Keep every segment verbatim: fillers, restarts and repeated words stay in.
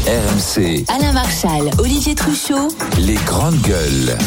R M C. Alain Marchal, Olivier Truchot. Les grandes gueules.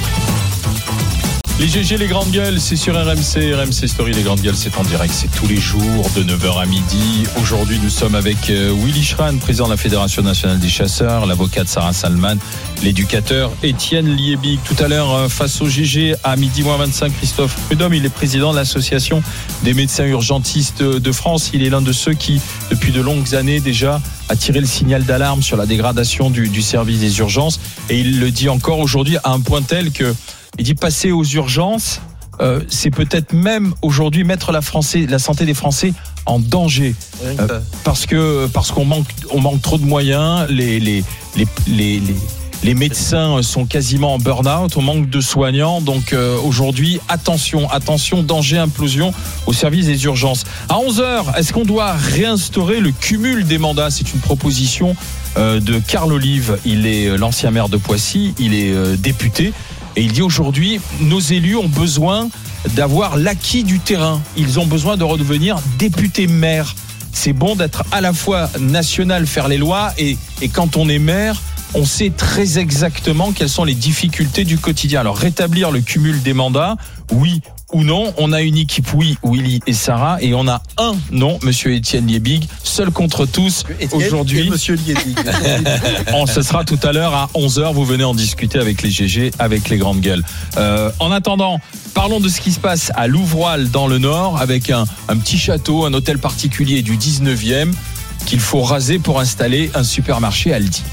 Les G G, les grandes gueules, c'est sur R M C, R M C Story, les grandes gueules, c'est en direct, c'est tous les jours de neuf heures à midi. Aujourd'hui, nous sommes avec Willy Schran, président de la Fédération nationale des chasseurs, l'avocate Sarah Salman, l'éducateur Étienne Liebig. Tout à l'heure, face au G G, à midi moins vingt-cinq, Christophe Prudhomme, il est président de l'Association des médecins urgentistes de France. Il est l'un de ceux qui, depuis de longues années déjà, a tiré le signal d'alarme sur la dégradation du, du service des urgences. Et il le dit encore aujourd'hui à un point tel que il dit passer aux urgences, euh, c'est peut-être même aujourd'hui mettre la, Français, la santé des Français en danger, euh, parce que parce qu'on manque on manque trop de moyens, les les les les, les Les médecins sont quasiment en burn-out, on manque de soignants. Donc euh, aujourd'hui, attention, attention, danger, implosion au service des urgences. À onze heures, est-ce qu'on doit réinstaurer le cumul des mandats ? C'est une proposition euh, de Carl Olive. Il est l'ancien maire de Poissy, il est euh, député. Et il dit aujourd'hui, nos élus ont besoin d'avoir l'acquis du terrain. Ils ont besoin de redevenir députés maires. C'est bon d'être à la fois national, faire les lois, et, et quand on est maire, on sait très exactement quelles sont les difficultés du quotidien. Alors, rétablir le cumul des mandats, oui ou non. On a une équipe, oui, Willy et Sarah, et on a un non, monsieur Étienne Liebig, seul contre tous Étienne aujourd'hui. Et monsieur Liebig. On, ce sera tout à l'heure à onze heures. Vous venez en discuter avec les G G, avec les grandes gueules. Euh, en attendant, parlons de ce qui se passe à Louvroil dans le Nord, avec un, un petit château, un hôtel particulier du dix-neuvième qu'il faut raser pour installer un supermarché Aldi.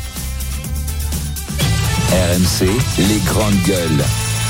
R M C, les grandes gueules.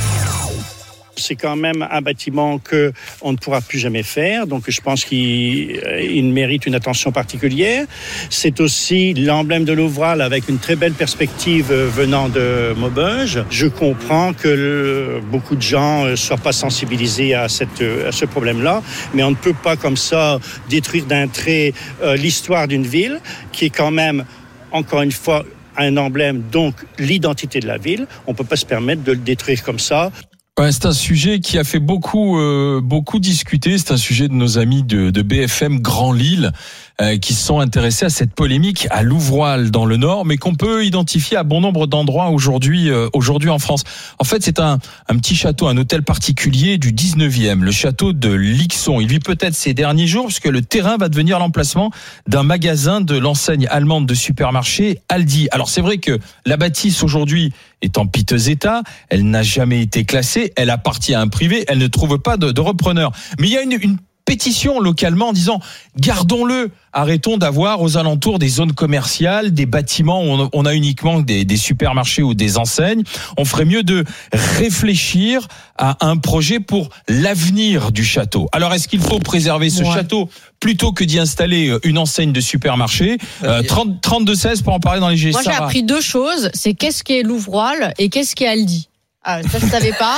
C'est quand même un bâtiment qu'on ne pourra plus jamais faire, donc je pense qu'il il mérite une attention particulière. C'est aussi l'emblème de Louvroil avec une très belle perspective venant de Maubeuge. Je comprends que le, beaucoup de gens ne soient pas sensibilisés à, cette, à ce problème-là, mais on ne peut pas comme ça détruire d'un trait euh, l'histoire d'une ville qui est quand même, encore une fois, un emblème, donc l'identité de la ville. On ne peut pas se permettre de le détruire comme ça. Ouais, c'est un sujet qui a fait beaucoup, euh, beaucoup discuter. C'est un sujet de nos amis de, de B F M Grand Lille euh, qui se sont intéressés à cette polémique à Louvroil dans le Nord, mais qu'on peut identifier à bon nombre d'endroits aujourd'hui, euh, aujourd'hui en France. En fait, c'est un, un petit château, un hôtel particulier du dix-neuvième, le château de Lixon. Il vit peut-être ces derniers jours puisque le terrain va devenir l'emplacement d'un magasin de l'enseigne allemande de supermarché Aldi. Alors c'est vrai que la bâtisse aujourd'hui est en piteux état, elle n'a jamais été classée, elle appartient à un privé, elle ne trouve pas de, de repreneur. Mais il y a une, une pétition localement en disant gardons-le, arrêtons d'avoir aux alentours des zones commerciales, des bâtiments où on, on a uniquement des, des supermarchés ou des enseignes. On ferait mieux de réfléchir à un projet pour l'avenir du château. Alors est-ce qu'il faut préserver ce ouais. château plutôt que d'y installer une enseigne de supermarché? euh, trente, trente-deux seize pour en parler dans les G G. Moi j'ai appris deux choses, c'est qu'est-ce qu'est Louvroil et qu'est-ce qu'est Aldi. Ah, ça je savais pas.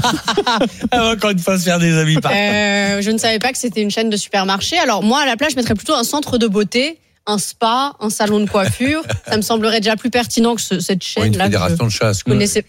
Encore une fois se faire des amis. Euh, je ne savais pas que c'était une chaîne de supermarchés. Alors moi à la place je mettrais plutôt un centre de beauté, un spa, un salon de coiffure. Ça me semblerait déjà plus pertinent que ce, cette chaîne. Une là, fédération de chasse. Je connaissais.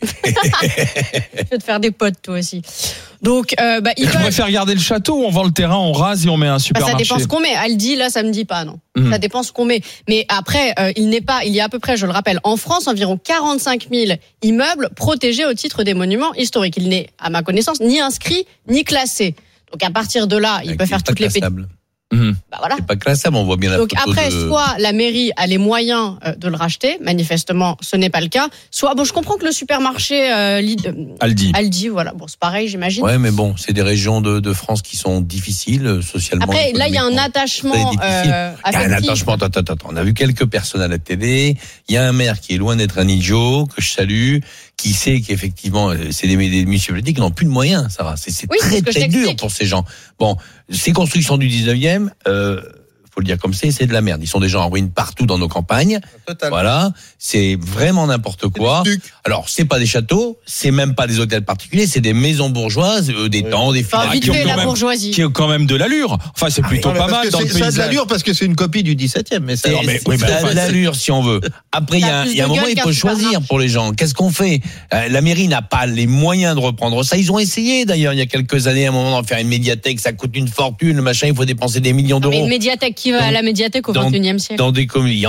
Je vais te faire des potes toi aussi. Donc, euh, bah, il tu préfères garder le château ou on vend le terrain, on rase et on met un supermarché? Bah, ça dépend ce qu'on met. Aldi, là, ça me dit pas, non. Mmh. Ça dépend ce qu'on met. Mais après, euh, il n'est pas, il y a à peu près, je le rappelle, en France, environ quarante-cinq mille immeubles protégés au titre des monuments historiques. Il n'est, à ma connaissance, ni inscrit, ni classé. Donc, à partir de là, il Avec peut faire toutes les pétitions. Mmh. Bah voilà. C'est pas classable, on voit bien la Donc photo après, de... soit la mairie a les moyens de le racheter, manifestement, ce n'est pas le cas. Soit, bon, je comprends que le supermarché euh, Aldi, Aldi, voilà, bon, c'est pareil, j'imagine. Ouais, mais bon, c'est des régions de, de France qui sont difficiles socialement. Après, là, il y a un attachement. Euh, il y a un attachement. Attends, attends, attends. On a vu quelques personnes à la télé. Il y a un maire qui est loin d'être un idiot, que je salue, qui sait qu'effectivement, c'est des, des municipalités qui n'ont plus de moyens, Sarah. C'est, c'est oui, très, c'est très dur pour ces gens. Bon, ces constructions du dix-neuvième, euh, faut le dire comme c'est, c'est de la merde. Ils sont déjà en ruine partout dans nos campagnes. Totalement. Voilà, c'est vraiment n'importe quoi. Alors, c'est pas des châteaux, c'est même pas des hôtels particuliers, c'est des maisons bourgeoises, euh, des oui. temps, des enfin, vite fait, la même, bourgeoisie. Qui ont quand même de l'allure. Enfin, c'est plutôt ah, pas mal dans le paysage. Ça a de l'allure parce que c'est une copie du dix-septième. Mais ça, mais, oui, ça a de l'allure si on veut. Après, il y a, y a un moment, il faut choisir pour les gens. Qu'est-ce qu'on fait? euh, La mairie n'a pas les moyens de reprendre ça. Ils ont essayé d'ailleurs il y a quelques années, à un moment, d'en faire une médiathèque. Ça coûte une fortune, le machin. Il faut dépenser des millions d'euros. Mais une médiathèque qui va dans, à la médiathèque au vingt et unième siècle. Dans des communes, il y en a.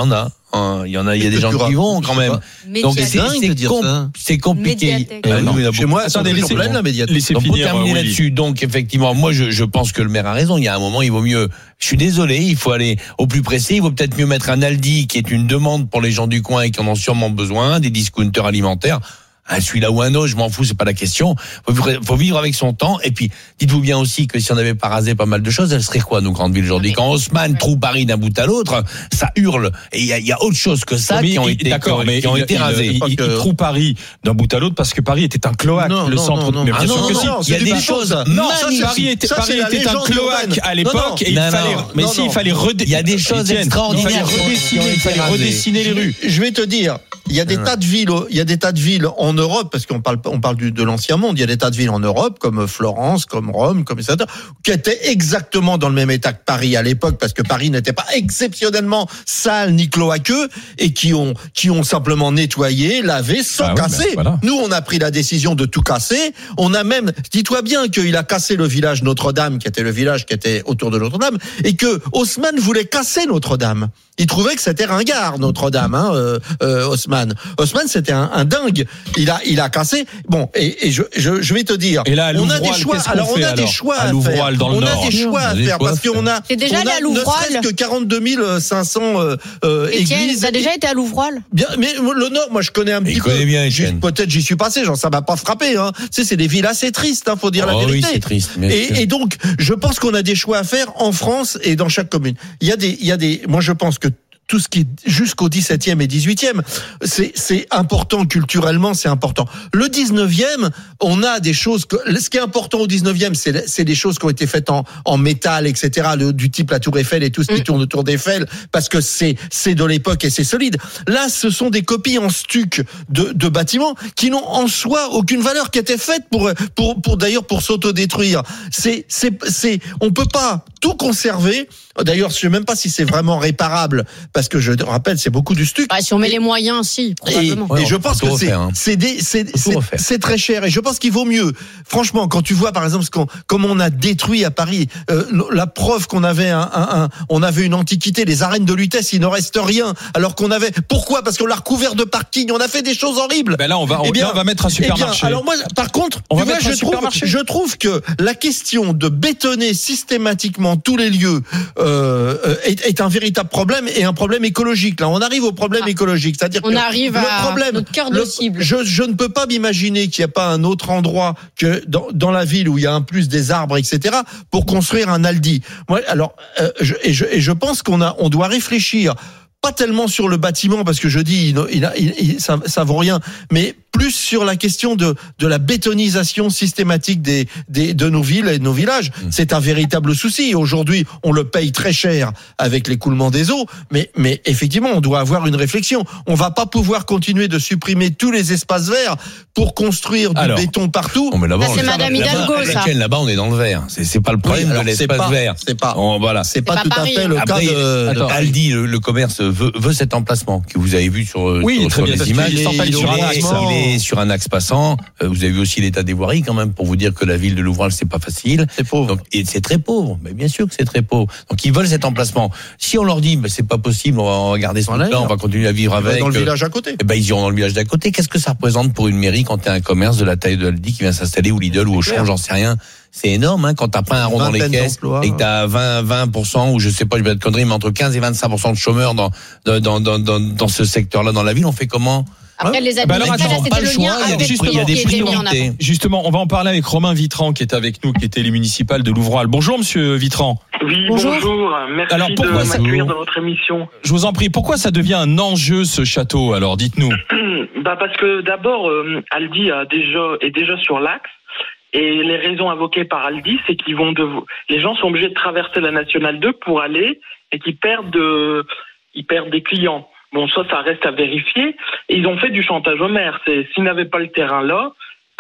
Hein, il y en a, il y a des gens qui y vont quand même. Donc c'est, c'est, dire com- ça. c'est compliqué. Euh, non. Chez moi, attendez, laissez, plein la médiathèque. laissez donc, pour finir. terminer euh, là-dessus, donc effectivement, moi je, je pense que le maire a raison. Il y a un moment, il vaut mieux. Je suis désolé, il faut aller au plus pressé. Il vaut peut-être mieux mettre un Aldi qui est une demande pour les gens du coin et qui en ont sûrement besoin, des discounters alimentaires. Un celui-là ou un autre, je m'en fous, c'est pas la question. Faut, faut vivre avec son temps. Et puis, dites-vous bien aussi que si on avait pas rasé pas mal de choses, elles seraient quoi, nos grandes villes aujourd'hui? Quand Haussmann trouve Paris d'un bout à l'autre, ça hurle. Et il y a, y a autre chose que ça mais qui ont il, été, d'accord, qui ont, mais qui ont il, été il, rasés. Il, il, il trouve Paris d'un bout à l'autre parce que Paris était un cloaque, non, le non, centre. non, non. Mais bien Ah sûr non, que non, si. il y a des choses. Non, magnifiques. Paris était, ça, Paris c'est la était un légende cloaque urbaine. à l'époque Non, non. et il Non, fallait, non. mais Non, si, non. il fallait redessiner. Il y a des choses extraordinaires Il fallait qui ont redessiner, été il fallait rasées. redessiner les rues. Je vais te dire, il y a des tas de villes, il y a des tas de villes en Europe, parce qu'on parle, on parle du, de l'ancien monde. Il y a des tas de villes en Europe, comme Florence, comme Rome, comme et cetera, qui étaient exactement dans le même état que Paris à l'époque, parce que Paris n'était pas exceptionnellement sale ni cloaqueux, et qui ont, qui ont simplement nettoyé, lavé, sans Ah oui, casser. ben voilà. Nous, on a pris la décision de tout casser. On a même, dis-toi bien qu'il a cassé le village Notre-Dame, qui était le village qui était autour de Notre-Dame, et que Haussmann voulait casser Notre-Dame. Il trouvait que c'était ringard, Notre-Dame, hein, euh, euh, Haussmann. Haussmann, c'était un, un dingue. Il a, il a cassé. Bon, et, et je, je, je vais te dire. Et là, à on a Louvroil, des choix. qu'est-ce qu'on Alors, on fait, a des alors choix À à, faire. Louvroil, dans le on Nord. a des choix à On a des faire choix à parce qu'on a, T'es déjà on allé a à ne Louvroil serait-ce que quarante-deux mille cinq cents euh, euh, Étienne, églises. t'as déjà été à Louvroil? Bien, mais le Nord, moi, je connais un Il petit peu. connaît bien, J'y- Étienne. Peut-être j'y suis passé, genre ça m'a pas frappé. Hein. Tu sais, c'est des villes assez tristes, hein, faut dire la Oh vérité. oui, c'est triste. bien sûr. Et, et donc, je pense qu'on a des choix à faire en France et dans chaque commune. Il y a des, il y a des. Moi, je pense que tout ce qui est jusqu'au dix-septième et dix-huitième, c'est, c'est important culturellement, c'est important. Le dix-neuvième, on a des choses que, ce qui est important au dix-neuvième, c'est, c'est des choses qui ont été faites en, en métal, et cetera, le, du type la Tour Eiffel et tout ce qui Mm. tourne autour d'Eiffel, parce que c'est, c'est de l'époque et c'est solide. Là, ce sont des copies en stuc de, de bâtiments qui n'ont en soi aucune valeur, qui étaient faites pour, pour, pour d'ailleurs, pour s'autodétruire. C'est, c'est, c'est, on peut pas tout conserver. D'ailleurs, je sais même pas si c'est vraiment réparable, parce que je rappelle, c'est beaucoup du stuc. Bah, si on met les moyens, si, Et, probablement. Ouais, et je on pense peut que tout c'est, refaire, hein. c'est, des, c'est, tout c'est, refaire. c'est très cher. Et je pense qu'il vaut mieux. Franchement, quand tu vois, par exemple, ce qu'on, comme on a détruit à Paris, euh, la preuve qu'on avait un, un, un, on avait une antiquité, les arènes de Lutèce, il ne reste rien. Alors qu'on avait, pourquoi? Parce qu'on l'a recouvert de parking. On a fait des choses horribles. Ben là, on va, on, Eh bien, là, on va mettre un Eh bien, supermarché. alors moi, par contre, On tu va vois, mettre un je trouve, supermarché. je trouve que la question de bétonner systématiquement tous les lieux euh, est, est un véritable problème et un problème écologique. Là, on arrive au problème Ah. écologique, c'est-à-dire On que arrive le à problème, notre cœur de le- cible. Je, je ne peux pas m'imaginer qu'il n'y a pas un autre endroit que dans, dans la ville où il y a un plus des arbres, et cetera, pour construire un Aldi. Moi, alors, euh, je, et, je, et je pense qu'on a, on doit réfléchir. Pas tellement sur le bâtiment, parce que je dis, il, il, il, il, ça, ça vaut rien, mais plus sur la question de, de la bétonisation systématique des, des, de nos villes et de nos villages. Mmh. C'est un véritable souci. Aujourd'hui, on le paye très cher avec l'écoulement des eaux, mais, mais effectivement, on doit avoir une réflexion. On va pas pouvoir continuer de supprimer tous les espaces verts pour construire du Alors, béton partout. Oh, mais là-bas, Ça, on c'est le- Madame là-bas, Hidalgo, avec ça. Étienne, là-bas, on est dans le vert. C'est, c'est pas le problème Oui, alors, de c'est l'espace pas- vert. c'est pas- On- voilà. C'est pas, pas tout Paris, à fait le Après, cas de, attends, de Aldi, le, le commerce veut, veut cet emplacement que vous avez vu sur, Oui, sur, très sur bien, les parce images. qu'il est Il sur un est- axe. il est sur un axe passant. Euh, Vous avez vu aussi l'état des voiries quand même pour vous dire que la ville de Louvral c'est pas facile. C'est pauvre. Donc, et c'est très pauvre. Mais bien sûr que c'est très pauvre. Donc ils veulent cet emplacement. Si on leur dit ben, c'est pas possible, on va, on va garder ce Voilà, truc-là, on va continuer à vivre avec. dans le euh, village à côté. eh ben, ils iront dans le village d'à côté. Qu'est-ce que ça représente pour une mairie quand t'as un commerce de la taille de Aldi qui vient s'installer, ou Lidl, ou Auchan, j'en sais rien. C'est énorme, hein, quand t'as pas un rond dans les Vingtaine caisses d'emplois. et que t'as vingt, vingt pour cent, ou je sais pas, je vais être connerie, mais entre quinze et vingt-cinq pour cent de chômeurs dans, dans, dans, dans, dans, dans ce secteur-là dans la ville. On fait comment? Après, les Ah bah alors, administrateurs, attends, c'était pas le le choix, lien il y a des avec prix- il y a ce des qui était mis en priorités. avant. Justement, on va en parler avec Romain Vitran qui est avec nous, qui était l'élu municipal de Louvroil. Bonjour, monsieur Vitran. Oui, Bonjour. bonjour. Merci Alors, pourquoi de ça- m'accueillir dans votre émission. Je vous en prie, pourquoi ça devient un enjeu, ce château? Alors, dites-nous. Bah parce que d'abord, euh, Aldi a déjà, est déjà sur l'axe. Et les raisons invoquées par Aldi, c'est qu'ils vont devoir, les gens sont obligés de traverser la nationale deux pour aller et qu'ils perdent, de, ils perdent des clients. Bon, ça, ça reste à vérifier. Et ils ont fait du chantage au maire. C'est, s'ils n'avaient pas le terrain là,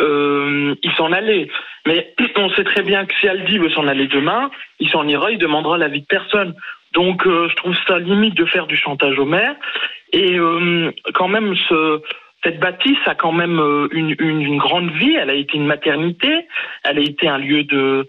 euh, ils s'en allaient. Mais on sait très bien que si Aldi veut s'en aller demain, il s'en ira, il demandera l'avis de personne. Donc, euh, je trouve ça limite de faire du chantage au maire. Et euh, quand même, ce, cette bâtisse a quand même euh, une, une, une grande vie. Elle a été une maternité. Elle a été un lieu de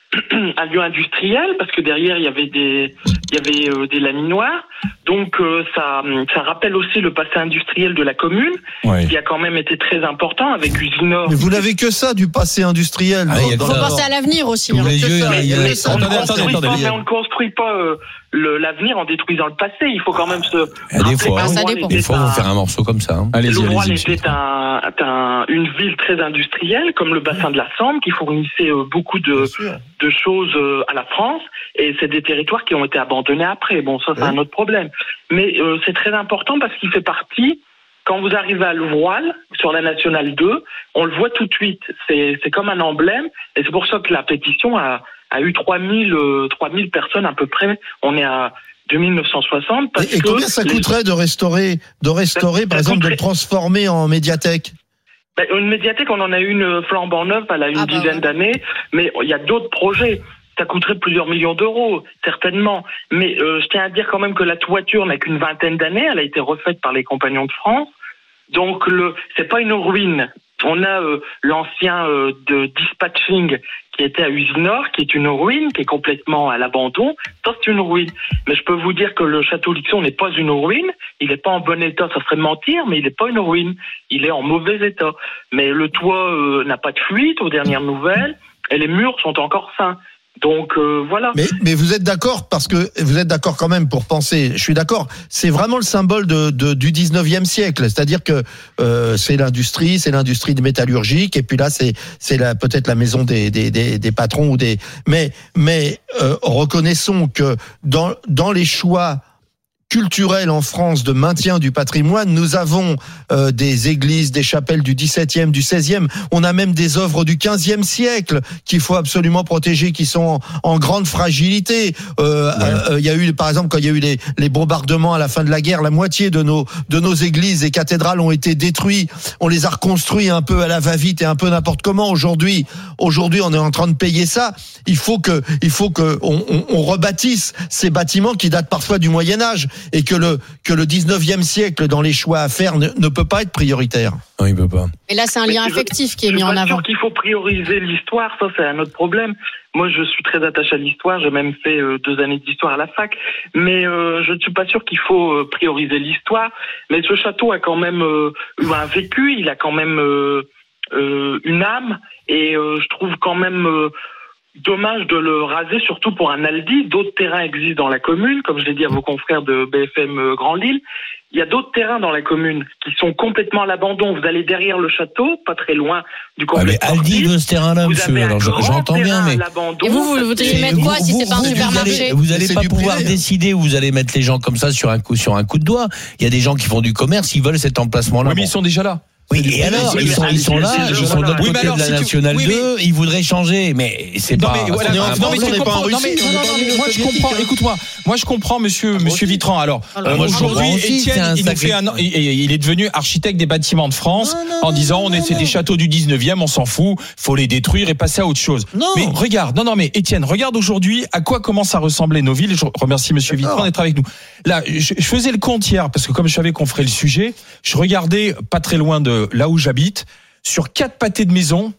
un lieu industriel parce que derrière il y avait des il y avait euh, des laminoirs. Donc euh, ça ça rappelle aussi le passé industriel de la commune, ouais. qui a quand même été très important avec Usinor. Mais vous n'avez que ça du passé industriel. Ah, il y a Faut ça. penser à l'avenir aussi. Tous hein. les yeux, Mais, il y a- mais ça. on ne Attendez, construit attendez, pas, attendez. mais on ne construit pas euh, le, l'avenir en détruisant le passé. Il faut quand même se. Ah, des fois, Ah, ça Louvois dépend. était Des fois, on un- va faire un morceau comme ça. Hein. Allez-y, Louvois allez-y. monsieur. était un, un, une ville très industrielle, comme le bassin de la Sambre, qui fournissait euh, beaucoup de, de choses euh, à la France. Et c'est des territoires qui ont été abandonnés après. Bon, ça, c'est Oui. un autre problème. Mais euh, c'est très important parce qu'il fait partie. Quand vous arrivez à Louvois, sur la Nationale deux, on le voit tout de suite. C'est, c'est comme un emblème. Et c'est pour ça que la pétition a, a eu trois mille, euh, trois mille personnes à peu près. On est à deux mille neuf cent soixante. Parce Et, et que combien ça les- coûterait de restaurer, de restaurer, Ça- par ça exemple, de le coûterait- transformer en médiathèque? Ben, une médiathèque, on en a une flambant neuve, elle a une Ah bah dizaine ouais. d'années, mais il y a d'autres projets. Ça coûterait plusieurs millions d'euros, certainement. Mais euh, je tiens à dire quand même que la toiture n'a qu'une vingtaine d'années. Elle a été refaite par les Compagnons de France. Donc, le, c'est pas une ruine. On a euh, l'ancien euh, de dispatching qui était à Usinor, qui est une ruine, qui est complètement à l'abandon. Ça, c'est une ruine. Mais je peux vous dire que le château Lixon n'est pas une ruine. Il n'est pas en bon état, ça serait mentir, mais il n'est pas une ruine. Il est en mauvais état. Mais le toit euh, n'a pas de fuite, aux dernières nouvelles, et les murs sont encore sains. Donc euh, voilà. Mais, mais vous êtes d'accord, parce que vous êtes d'accord quand même pour penser, je suis d'accord, c'est vraiment le symbole de, de, du dix-neuvième siècle, c'est-à-dire que euh, c'est l'industrie, c'est l'industrie de métallurgique, et puis là c'est c'est la, peut-être la maison des, des, des, des patrons ou des... Mais, mais euh, reconnaissons que dans, dans les choix culturel en France de maintien du patrimoine, nous avons euh, des églises, des chapelles du dix-septième, du seizième, on a même des œuvres du quinzième siècle qu'il faut absolument protéger, qui sont en, en grande fragilité. Euh, Ouais. euh, il y a eu, par exemple, quand il y a eu les, les bombardements à la fin de la guerre, la moitié de nos de nos églises et cathédrales ont été détruits. On les a reconstruits un peu à la va-vite et un peu n'importe comment. Aujourd'hui, aujourd'hui, on est en train de payer ça. Il faut que, il faut que on, on, on rebâtisse ces bâtiments qui datent parfois du Moyen Âge. Et que le que le dix-neuvième siècle dans les choix à faire ne, ne peut pas être prioritaire. Non, il peut pas. Et là, c'est un Mais lien je- affectif qui est Je mis suis en pas avant. sûr qu'il faut prioriser l'histoire, ça c'est un autre problème. Moi je suis très attaché à l'histoire, j'ai même fait euh, deux années d'histoire à la fac, mais euh, je ne suis pas sûr qu'il faut euh, prioriser l'histoire. Mais ce château a quand même euh, eu un vécu, il a quand même euh, euh, une âme, et euh, je trouve quand même... Euh, dommage de le raser, surtout pour un Aldi. D'autres terrains existent dans la commune, comme je l'ai dit à vos confrères de B F M Grand Lille. Il y a d'autres terrains dans la commune qui sont complètement à l'abandon. Vous allez derrière le château, pas très loin du Ah, complexe mais Aldi sportif. veut ce terrain-là, Vous monsieur. avez un Alors, grand j'entends bien, terrain mais. à l'abandon. Et vous, vous voudriez Et mettre quoi si c'est pas un vous supermarché allez, vous allez C'est pas du pouvoir privé. décider où vous allez mettre les gens comme ça sur un coup, sur un coup de doigt. Il y a des gens qui font du commerce, ils veulent cet emplacement-là. Oui, mais Bon. ils sont déjà là. Oui, C'est du et alors, privé, ils c'est- sont, ils sont là, c'est- ils c'est- sont de l'autre oui, mais côté alors, de la si tu- Nationale oui, mais- deux, ils voudraient changer, mais c'est Non pas. mais voilà, on est en non, France, mais on tu n'est pas en comprends- non, mais- Russie, non, on est non, pas en non, mais Union moi je soviétique, comprends. hein. Écoute-moi, moi je comprends, monsieur, moi monsieur aussi. Vitran. Alors Alors, euh, moi, je aujourd'hui, comprends aussi, c'est Étienne, un il nous sacré- fait un, il, il est devenu architecte des bâtiments de France Non, non, en disant non, on non, est c'est non. des châteaux du dix-neuvième, on s'en fout, faut les détruire et passer à autre chose. Non. Mais regarde, non non mais Étienne, regarde aujourd'hui à quoi commencent à ressembler nos villes. Je remercie monsieur D'accord. Vitran d'être avec nous. Là, je, je faisais le compte hier parce que comme je savais qu'on ferait le sujet, je regardais pas très loin de là où j'habite. Sur quatre pâtés de maison,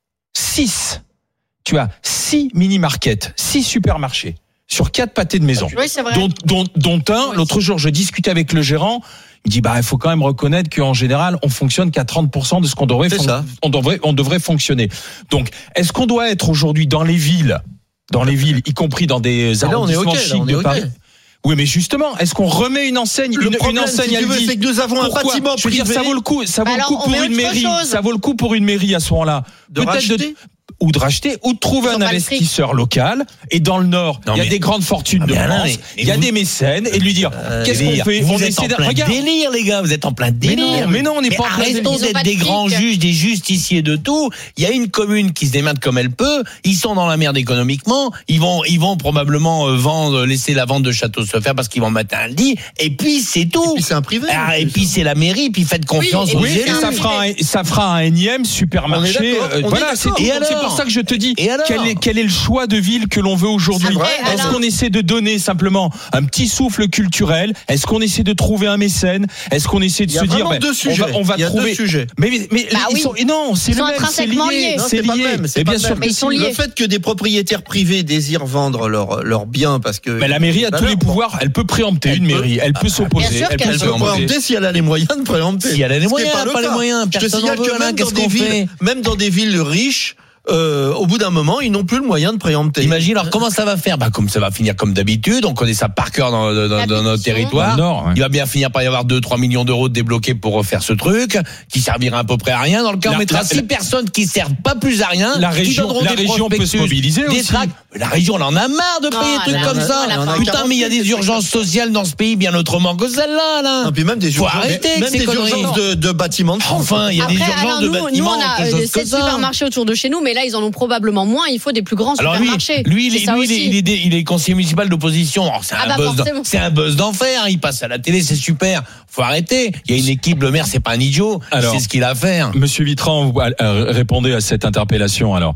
six. Tu as six mini-markets, six supermarchés sur quatre pâtés de maison. Oui, c'est vrai. Dont, dont, dont un, Oui. l'autre jour, je discutais avec le gérant. Il dit, bah, il faut quand même reconnaître qu'en général, on fonctionne qu'à trente pour cent de ce qu'on devrait, C'est fon- ça. on devrait, on devrait fonctionner. Donc, est-ce qu'on doit être aujourd'hui dans les villes, dans les villes, y compris dans des Mais là, on est arrondissements ok, là, chics on est de ok. Paris? Oui, mais justement, est-ce qu'on remet une enseigne, Le une, une problème, enseigne si tu veux, Aldi? c'est que nous avons un Pourquoi bâtiment Je veux dire, privé. ça vaut le coup, ça vaut Alors, le coup on pour met une autre mairie, chose. ça vaut le coup pour une mairie à ce moment-là. De Peut-être racheter ou de racheter, ou de trouver Ils ont un pas le fric. investisseur local. Et dans le Nord, Non, il y a mais- des grandes fortunes Ah, de mais Alain, France, mais- il y a vous- des mécènes, et de lui dire, qu'est-ce qu'on Délire. fait? Vous On êtes essaie en de, plein regarde. délire, les gars. Vous êtes en plein Mais délire. non, mais non, on n'est Mais pas en plein arrêtons délire. Ils ont d'être pas de des fric. grands juges, des justiciers de tout. Il y a une commune qui se démerde comme elle peut. Ils sont dans la merde économiquement. Ils vont, ils vont probablement euh, vendre, laisser la vente de châteaux se faire parce qu'ils vont mettre un lit. Et puis c'est tout. Et puis c'est un privé. Ah, et puis c'est la mairie. Puis faites confiance et aux Oui, puis et élus. ça fera un, ça fera un énième supermarché. On est d'accord, euh, on est voilà, d'accord. c'est Et donc c'est alors pour pour ça que je te dis, Et alors quel est, quel est le choix de ville que l'on veut aujourd'hui? C'est vrai, Est-ce alors. qu'on essaie de donner simplement un petit souffle culturel? Est-ce qu'on essaie de trouver un mécène? Est-ce qu'on essaie de Il y a se dire, vraiment ben, deux sujets. on va, on va Il y a trouver. deux sujets. Mais, mais, mais Bah ils oui. sont, non, c'est Ils le sont même, c'est intrinsèquement lié, liés. Non, c'est c'est pas lié. le même, c'est Et pas bien le sûr même. que ils sont si. liés. Le fait que des propriétaires privés désirent vendre leurs leurs biens parce que Ben, la mairie a Bah tous non, les pouvoirs. Elle peut préempter Elle une peut- mairie. Elle peut s'opposer. Bien sûr Elle qu'elle peut elle peut peut préempter. préempter si elle a les moyens de préempter. Si elle a les Ce qui est moyens, le pas les cas. moyens. Je te Personne signale n'en veut, que Alain, même dans qu'est-ce des qu'on villes, fait même dans des villes riches, euh, au bout d'un moment, ils n'ont plus le moyen de préempter. Imagine, alors comment ça va faire? Bah, comme ça va finir comme d'habitude, on connaît ça par cœur dans, dans, dans, dans notre Dans territoire. le Nord, ouais. Il va bien finir par y avoir deux, trois millions d'euros débloqués pour refaire ce truc, qui servira à peu près à rien. Dans le cas, La- on mettra la- six personnes qui servent pas plus à rien. La qui région- donneront la des région peut se prospectus, mobiliser des aussi. tracts. La région, elle en a marre de payer Ah, des trucs là, comme là, ça. là, là, Putain, mais il y a des urgences sociales dans ce pays bien autrement que celle-là, là. Et puis même des Faut urgences, arrêter avec même ces des conneries. urgences de, de bâtiments de France. Enfin, il y a des Après, urgences Alain, de nous, nous, bâtiments, on a quelque euh, chose comme sept ça. supermarchés autour de chez nous, mais là, ils en ont probablement moins. Il faut des plus grands Alors lui, supermarchés. lui, il C'est est, ça lui, il est, aussi. il est, dé- il est conseiller municipal d'opposition. Alors, C'est Ah un bah buzz, forcément. c'est un buzz d'enfer. Il passe à la télé, c'est super. Faut arrêter. Il y a une équipe. Le maire, c'est pas un idiot. Alors. C'est ce qu'il a à faire. Monsieur Vitran, vous, euh, répondez à cette interpellation alors.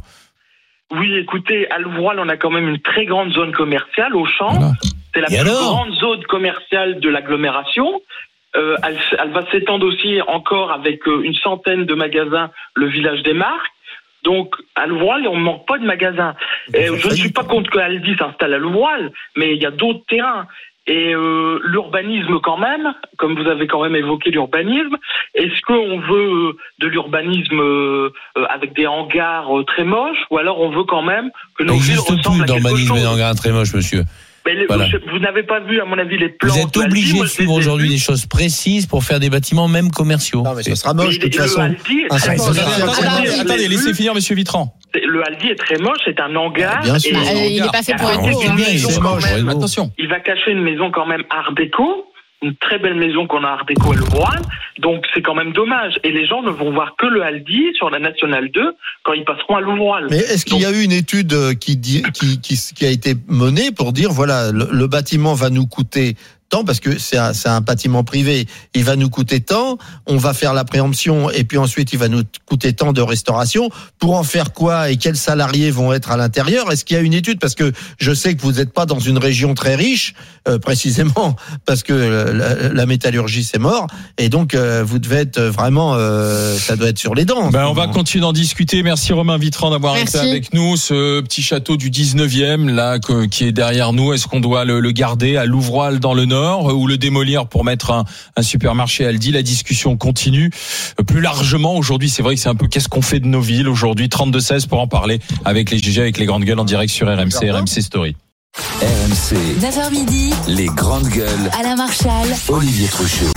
Oui, écoutez, à Louvoral, on a quand même une très grande zone commerciale au champ. Voilà. C'est la Et plus alors grande zone commerciale de l'agglomération. Euh, elle, s- elle va s'étendre aussi encore avec euh, une centaine de magasins, le village des marques. Donc, à Louvoral, on ne manque pas de magasins. Et je ne suis pas contre que Aldi s'installe à Louvoral, mais il y a d'autres terrains. Et euh, l'urbanisme quand même, comme vous avez quand même évoqué l'urbanisme, est-ce qu'on veut euh, de l'urbanisme euh, euh, avec des hangars euh, très moches, ou alors on veut quand même que nos Il villes n'existe ressemblent plus à quelque d'urbanisme et chose? d'engrais très moche, monsieur. Mais le- Voilà. je- vous n'avez pas vu, à mon avis, les plans. Vous êtes de Aldi, obligé moi, de je suivre les ai aujourd'hui vus. des choses précises pour faire des bâtiments même commerciaux. Non, mais ce C'est- sera moche de toute le façon. Aldi est Ah, très ça, moche. ça, ça, Attendez, ça, attendez, Je l'ai attendez, vu. laissez finir Monsieur Vitran. Le Aldi est très moche, c'est un hangar. Bien et sûr. Ah, euh, il n'est pas fait pour Ah, être on beau. dit hein. bien, il c'est est moche. moche. Ouais. Attention. Il va cacher une maison quand même art déco, une très belle maison qu'on a art déco à Louvoral, donc c'est quand même dommage. Et les gens ne vont voir que le Aldi sur la Nationale deux quand ils passeront à Louvoral. Mais est-ce qu'il y a eu une étude euh, qui, dit, qui, qui, qui a été menée pour dire, voilà, le, le bâtiment va nous coûter tant, parce que c'est un, c'est un bâtiment privé, il va nous coûter tant, on va faire la préemption, et puis ensuite il va nous coûter tant de restauration, pour en faire quoi et quels salariés vont être à l'intérieur? Est-ce qu'il y a une étude? Parce que je sais que vous n'êtes pas dans une région très riche, euh, précisément parce que euh, la, la métallurgie c'est mort, et donc euh, vous devez être vraiment, euh, ça doit être sur les dents. Ben, on va continuer d'en discuter. Merci Romain Vitran d'avoir Merci. été avec nous. Ce petit château du dix-neuvième, là, que- qui est derrière nous, est-ce qu'on doit le, le garder à Louvoral dans le Nord ou le démolir pour mettre un, un supermarché Aldi? La discussion continue. Euh, Plus largement, aujourd'hui, c'est vrai que c'est un peu qu'est-ce qu'on fait de nos villes aujourd'hui. trente-deux seize pour en parler avec les G G, avec les grandes gueules en direct sur R M C, R M C Story. R M C, neuf heures midi, les grandes gueules, Alain Marchal, Olivier Truchot.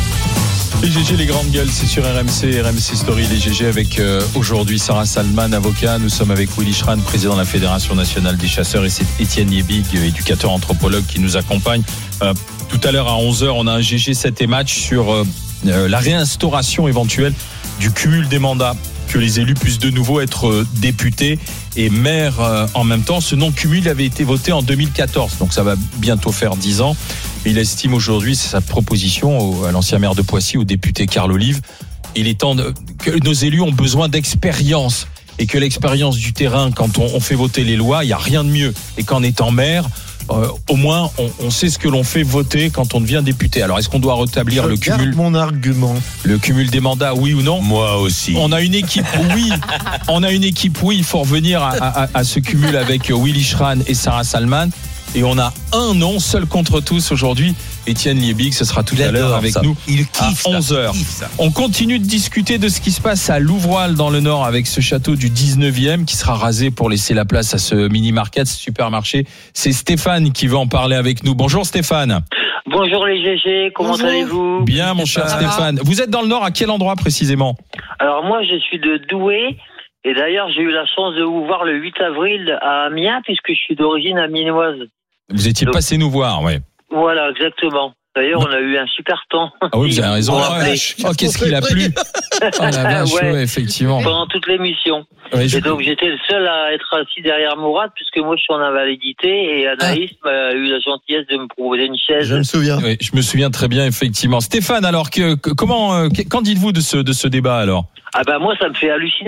Les G G, les grandes gueules, c'est sur R M C, R M C Story, les G G avec euh, aujourd'hui Sarah Salman, avocat. Nous sommes avec Willy Schran, président de la Fédération nationale des chasseurs, et c'est Étienne Liebig, éducateur anthropologue, qui nous accompagne. Euh, tout à l'heure à onze heures, on a un G G sept et match sur euh, euh, la réinstauration éventuelle du cumul des mandats, que les élus puissent de nouveau être euh, députés et maires euh, en même temps. Ce non-cumul avait été voté en deux mille quatorze, donc ça va bientôt faire dix ans. Il estime aujourd'hui, c'est sa proposition au, à l'ancien maire de Poissy, au député Carl Olive, il est temps de, que nos élus ont besoin d'expérience, et que l'expérience du terrain, quand on, on fait voter les lois, il n'y a rien de mieux. Et qu'en étant maire, euh, au moins on, on sait ce que l'on fait voter quand on devient député. Alors est-ce qu'on doit rétablir Je le garde cumul, mon argument. le cumul des mandats, oui ou non? Moi aussi. On a une équipe, oui. On a une équipe, oui. Il faut revenir à, à, à ce cumul avec Willy Schran et Sarah Salman. Et on a un nom, seul contre tous aujourd'hui. Étienne Liebig, ce sera tout Il à l'heure adore avec ça. nous Il à kiffe ça. onze heures. Il kiffe ça. On continue de discuter de ce qui se passe à Louvoral dans le Nord avec ce château du dix-neuvième qui sera rasé pour laisser la place à ce mini-market, ce supermarché. C'est Stéphane qui veut en parler avec nous. Bonjour Stéphane. Bonjour les G G, comment Bonjour. allez-vous? Bien mon cher Ça va. Stéphane. Vous êtes dans le Nord, à quel endroit précisément? Alors moi je suis de Douai et d'ailleurs j'ai eu la chance de vous voir le huit avril à Amiens puisque je suis d'origine amiénoise. Vous étiez Donc- passé nous voir, ouais. Voilà, exactement. D'ailleurs on a eu un super temps. Ah oui, vous avez raison. Vous Oh, vous rappelez oh, qu'est-ce qu'il a plu. Oh la vache, Ouais. ouais, effectivement. Pendant toute l'émission. Ouais, je- Et donc j'étais le seul à être assis derrière Mourad puisque moi je suis en invalidité et Anaïs m'a eu la gentillesse de me proposer une chaise. Je me souviens. Oui, je me souviens très bien, effectivement. Stéphane, alors que, que- comment, euh, que- qu'en dites-vous de ce de ce débat alors? Ah bah moi ça me fait halluciner. Hein.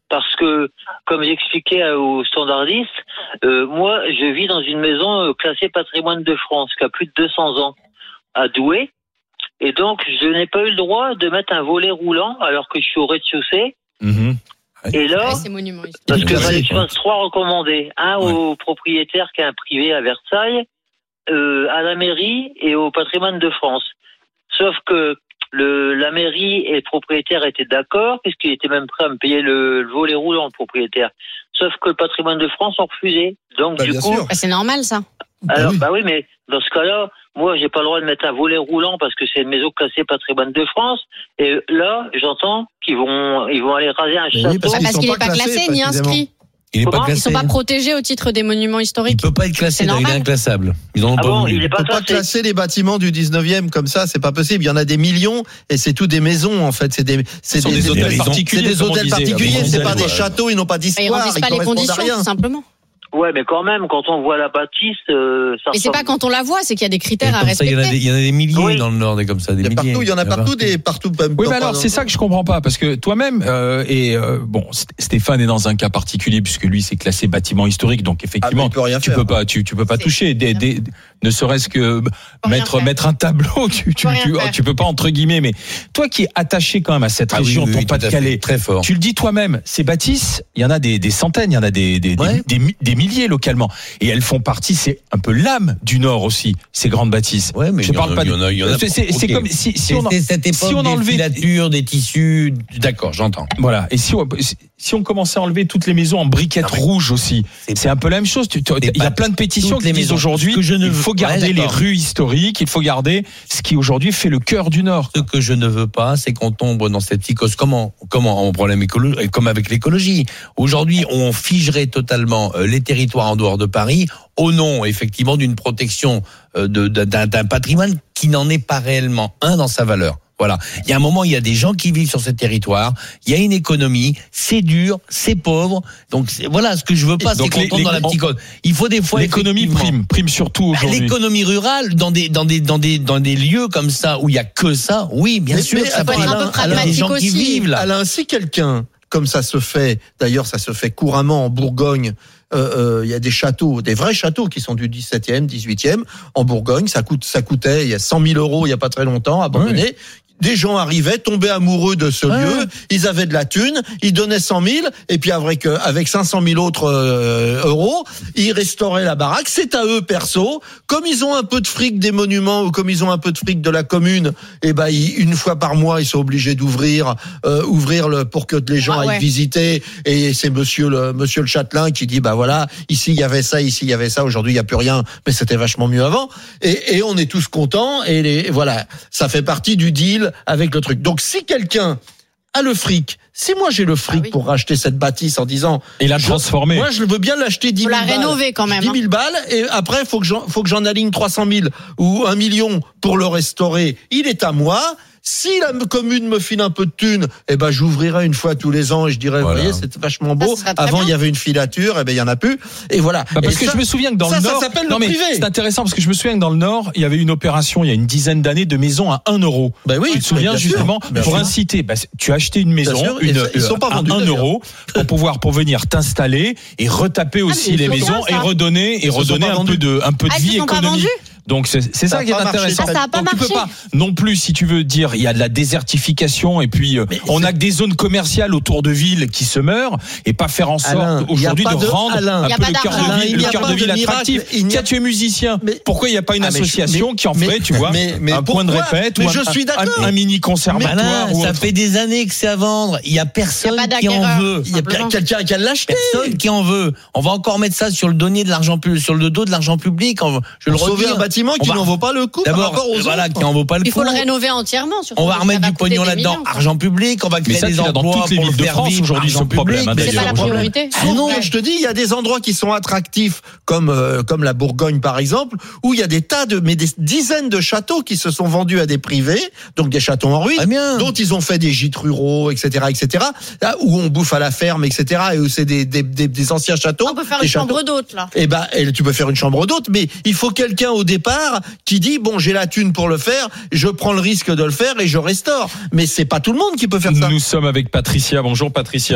Parce que, comme j'expliquais aux standardistes, euh, moi, je vis dans une maison euh, classée patrimoine de France, qui a plus de deux cents ans, à Douai. Et donc, je n'ai pas eu le droit de mettre un volet roulant, alors que je suis au rez-de-chaussée. Mmh. Et là, Ouais, c'est monument historique. parce que Ouais, fallait que je ouais. fasse trois recommandés. Un Ouais. au propriétaire qui est un privé à Versailles, euh, à la mairie et au patrimoine de France. Sauf que le, la mairie et le propriétaire étaient d'accord, puisqu'il était même prêt à me payer le, le volet roulant, le propriétaire. Sauf que le patrimoine de France ont refusé. Donc, Bah, du bien coup, sûr. Bah, c'est normal, ça. alors, oui. bah oui, mais dans ce cas-là, moi, j'ai pas le droit de mettre un volet roulant parce que c'est une maison classée patrimoine de France. Et là, j'entends qu'ils vont, ils vont aller raser un Mais château. oui, parce Bah, qu'ils parce sont qu'il pas n'est pas classés, classé ni précisément. inscrit. Il n'est pas Comment Ils classé. sont pas protégés au titre des monuments Il historiques. peut pas être classé, C'est donc il est normal. inclassable. Ils en ont Ah pas bon, voulu. il est On pas peut pas classé. classer les bâtiments du dix-neuvième comme ça, c'est pas possible. Il y en a des millions et c'est tout des maisons en fait. C'est des, c'est Ce sont des, des hôtels c'est particuliers, des comme on hôtels disait, particuliers. comme on C'est pas disait, des ouais. châteaux, ils n'ont pas Bah, ils d'histoire, remplissent ils pas les correspondent à conditions, rien. tout simplement. Ouais, mais quand même, quand on voit la bâtisse, euh, ça Mais c'est ressemble- pas quand on la voit, c'est qu'il y a des Et critères à comme ça, il y en a des, respecter. il y en a des milliers Oui. dans le Nord, des comme ça, des Il y a milliers. partout, il y en a partout des partout. Oui, mais alors c'est ça que je comprends pas, parce que toi-même euh, et euh, bon, St- Stéphane est dans un cas particulier puisque lui c'est classé bâtiment historique, donc Ah, mais effectivement il peut rien tu faire. peux pas, tu, tu peux pas C'est- toucher, des, des, ne serait-ce que rien mettre faire. mettre un tableau, tu tu, peut rien tu, faire. tu peux pas entre guillemets, mais toi qui es attaché quand même à cette Ah oui, région, oui, ton oui, tout à Pas-de-Calais, fait. Très fort. tu le dis toi-même, ces bâtisses, il y en a des, des centaines, il y en a des des, Ouais. des, des, mi- des milliers localement, et elles font partie, c'est un peu l'âme du Nord aussi, ces grandes bâtisses. Ouais, mais Je il y en parle a- pas il y de- en a- il y en a- c'est c'est- c'est ok. comme si si on en- C'est cette époque si on des enlevait filatures, des tissus. D'accord, j'entends. Voilà. Et si on, si on commençait à enlever toutes les maisons en briquettes Non, mais rouges aussi, c'est- c'est un peu la même chose. Tu- tu- c'est Il y a pas plein de pétitions toutes qui les disent maisons. aujourd'hui Ce que je ne il veux- faut Ouais, garder les d'accord. rues historiques, il faut garder ce qui aujourd'hui fait le cœur du Nord. Ce que je ne veux pas, c'est qu'on tombe dans cette psychose. Comment, comment, en problème écologique, comme avec l'écologie. Aujourd'hui, on figerait totalement euh, les territoires en dehors de Paris au nom, effectivement, d'une protection euh, de, d'un, d'un patrimoine qui n'en est pas réellement un dans sa valeur. Voilà. Il y a un moment, il y a des gens qui vivent sur ces territoires. Il y a une économie. C'est dur, c'est pauvre. Donc c'est- voilà, ce que je veux pas, Et c'est donc qu'on les- tombe les- dans la psychose. Il faut des fois L'économie effectivement, prime, prime surtout bah, aujourd'hui. l'économie rurale dans des dans des dans des dans des lieux comme ça où il y a que ça. Oui, bien Mais- sûr, mais ça attends, parle Alain, à- à pragmatique des gens qui aussi. vivent là. Alain, si quelqu'un, comme ça se fait, d'ailleurs ça se fait couramment en Bourgogne, euh, euh, il y a des châteaux, des vrais châteaux qui sont du dix-septième, dix-huitième, en Bourgogne, ça coûte, ça coûtait il y a cent mille euros il y a pas très longtemps, abandonné. Des gens arrivaient, tombaient amoureux de ce Ouais. lieu, ils avaient de la thune, ils donnaient cent mille, et puis avec, euh, avec cinq cent mille autres euh, euros, ils restauraient la baraque, c'est à eux perso. Comme ils ont un peu de fric des monuments, ou comme ils ont un peu de fric de la commune, et ben ils- une fois par mois, ils sont obligés d'ouvrir euh, ouvrir le, pour que les gens Ah, aillent ouais. visiter, et c'est monsieur le, monsieur le châtelain qui dit, bah voilà, ici il y avait ça, ici il y avait ça, aujourd'hui il y a plus rien, mais c'était vachement mieux avant, et, et on est tous contents, et les, voilà, ça fait partie du deal avec le truc. Donc si quelqu'un a le fric, si moi j'ai le fric Ah oui. pour racheter cette bâtisse en disant Et la je- transformer. moi je veux bien l'acheter dix Faut mille la balles, rénover quand même, dix hein. mille balles, et après faut que j'en faut que j'en aligne trois cent mille ou un million pour le restaurer, il est à moi. Si la commune me file un peu de thunes, eh ben j'ouvrirai une fois tous les ans et je dirais, Voilà. vous voyez, c'est vachement beau. Ça serait très Avant bien. il y avait une filature, eh ben il y en a plus, et voilà. Bah, parce Et que ça- je me souviens que dans ça, le ça Nord, s'appelle le non mais privé. c'est intéressant parce que je me souviens que dans le Nord, il y avait une opération il y a une dizaine d'années de maisons à un euro. Ben oui, Tu te souviens bien sûr, justement bien pour sûr. inciter, bah, c'est- tu as acheté une maison, sûr, et une, ça- ils sont pas à vendus, un d'ailleurs. euro pour pouvoir pour venir t'installer et retaper aussi mais les c'est maisons bien, ça. et redonner et Ils se sont redonner pas un vendus. peu de un peu de Ah, ils se vie sont pas économique. vendus Donc c'est c'est Ça ça a qui est pas marché, intéressant. ça. Ah, ça a pas Donc tu peux marché. pas non plus, si tu veux dire, il y a de la désertification et puis euh, Mais on c'est- a que des zones commerciales autour de villes qui se meurent et pas faire en sorte Alain, il y a aujourd'hui pas de de- rendre Alain, un il y a peu pas le cœur d'argent. de Alain, ville, il le n'y a cœur pas de de ville miracle, attractif. il n'y a- Tiens, tu es musicien. Mais- Pourquoi il n'y a pas une Ah, mais je- association mais- qui en mais- ferait, tu vois, mais- mais un point de pourquoi répète Mais ou je un, suis un- d'accord. un mini conservatoire Malin, ou ça autre. fait des années que c'est à vendre. Il y a personne Il y a pas qui en d'acquéreur. veut. Il y a Simplement. quelqu'un qui a l'acheté. Personne qui en veut. On va encore mettre ça sur le donnier de l'argent public, sur le dos de l'argent public. On va- Je le Pour sauver redis. un bâtiment On qui va- n'en vaut pas le coup par D'abord, rapport aux voilà, autres. qui en vaut pas le Il coup. faut le rénover entièrement. surtout, On va ça remettre du coûter pognon des là-dedans, millions, quoi. argent public, on va créer ça, des tu l'as dans emplois toutes les pour le villes de faire France vivre, aujourd'hui, argent ce problème, public. hein, Mais C'est d'ailleurs. pas la priorité. Ah non, je te dis, il y a des endroits qui sont attractifs, comme euh, comme la Bourgogne par exemple, où il y a des tas de, mais des dizaines de châteaux qui se sont vendus à des privés, donc des châteaux en ruine, Très bien. dont ils ont fait des gîtes ruraux, et cetera, et cetera, là, où on bouffe à la ferme, et cetera, et où c'est des, des, des, des anciens châteaux. On peut faire des une châteaux- chambre d'hôte, là. Eh ben, et tu peux faire une chambre d'hôte, mais il faut quelqu'un au départ qui dit bon, j'ai la thune pour le faire, je prends le risque de le faire et je restaure. Mais c'est pas tout le monde qui peut faire ça. Nous sommes avec Patricia. Bonjour Patricia.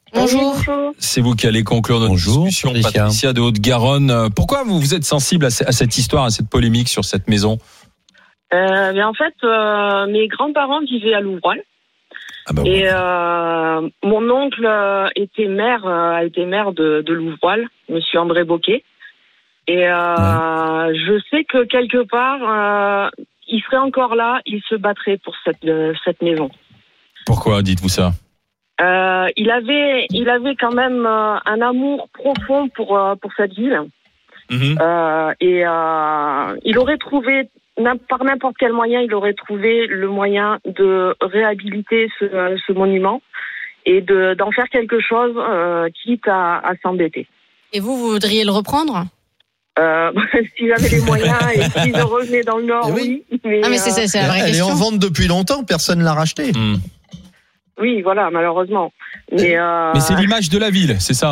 Bonjour. C'est vous qui allez conclure notre Bonjour, discussion, Patricia. Patricia de Haute-Garonne. Pourquoi vous, vous êtes sensible à, ce- à cette histoire, à cette polémique sur cette maison? Euh, mais en fait, euh, mes grands-parents vivaient à Louvroil. Ah bah Et ouais. euh, mon oncle euh, était maire, euh, a été maire de, de Louvroil, Monsieur André Boquet. Et euh, je sais que quelque part, euh, il serait encore là, il se battrait pour cette euh, cette maison. Pourquoi dites-vous ça? Euh, il avait, il avait quand même euh, un amour profond pour euh, pour cette ville. Mhm. Euh, et euh, il aurait trouvé, n'im- par n'importe quel moyen, il aurait trouvé le moyen de réhabiliter ce, ce monument et de, d'en faire quelque chose, euh, quitte à, à s'embêter. Et vous, vous voudriez le reprendre? Euh, si j'avais les moyens et si je revenais dans le Nord, Eh oui. oui. Mais, Ah, mais c'est, euh, c'est, c'est la vraie Elle est question. en vente depuis longtemps, personne ne l'a rachetée. Mmh. oui, voilà, malheureusement. Mais, euh, Mais c'est l'image de la ville, c'est ça?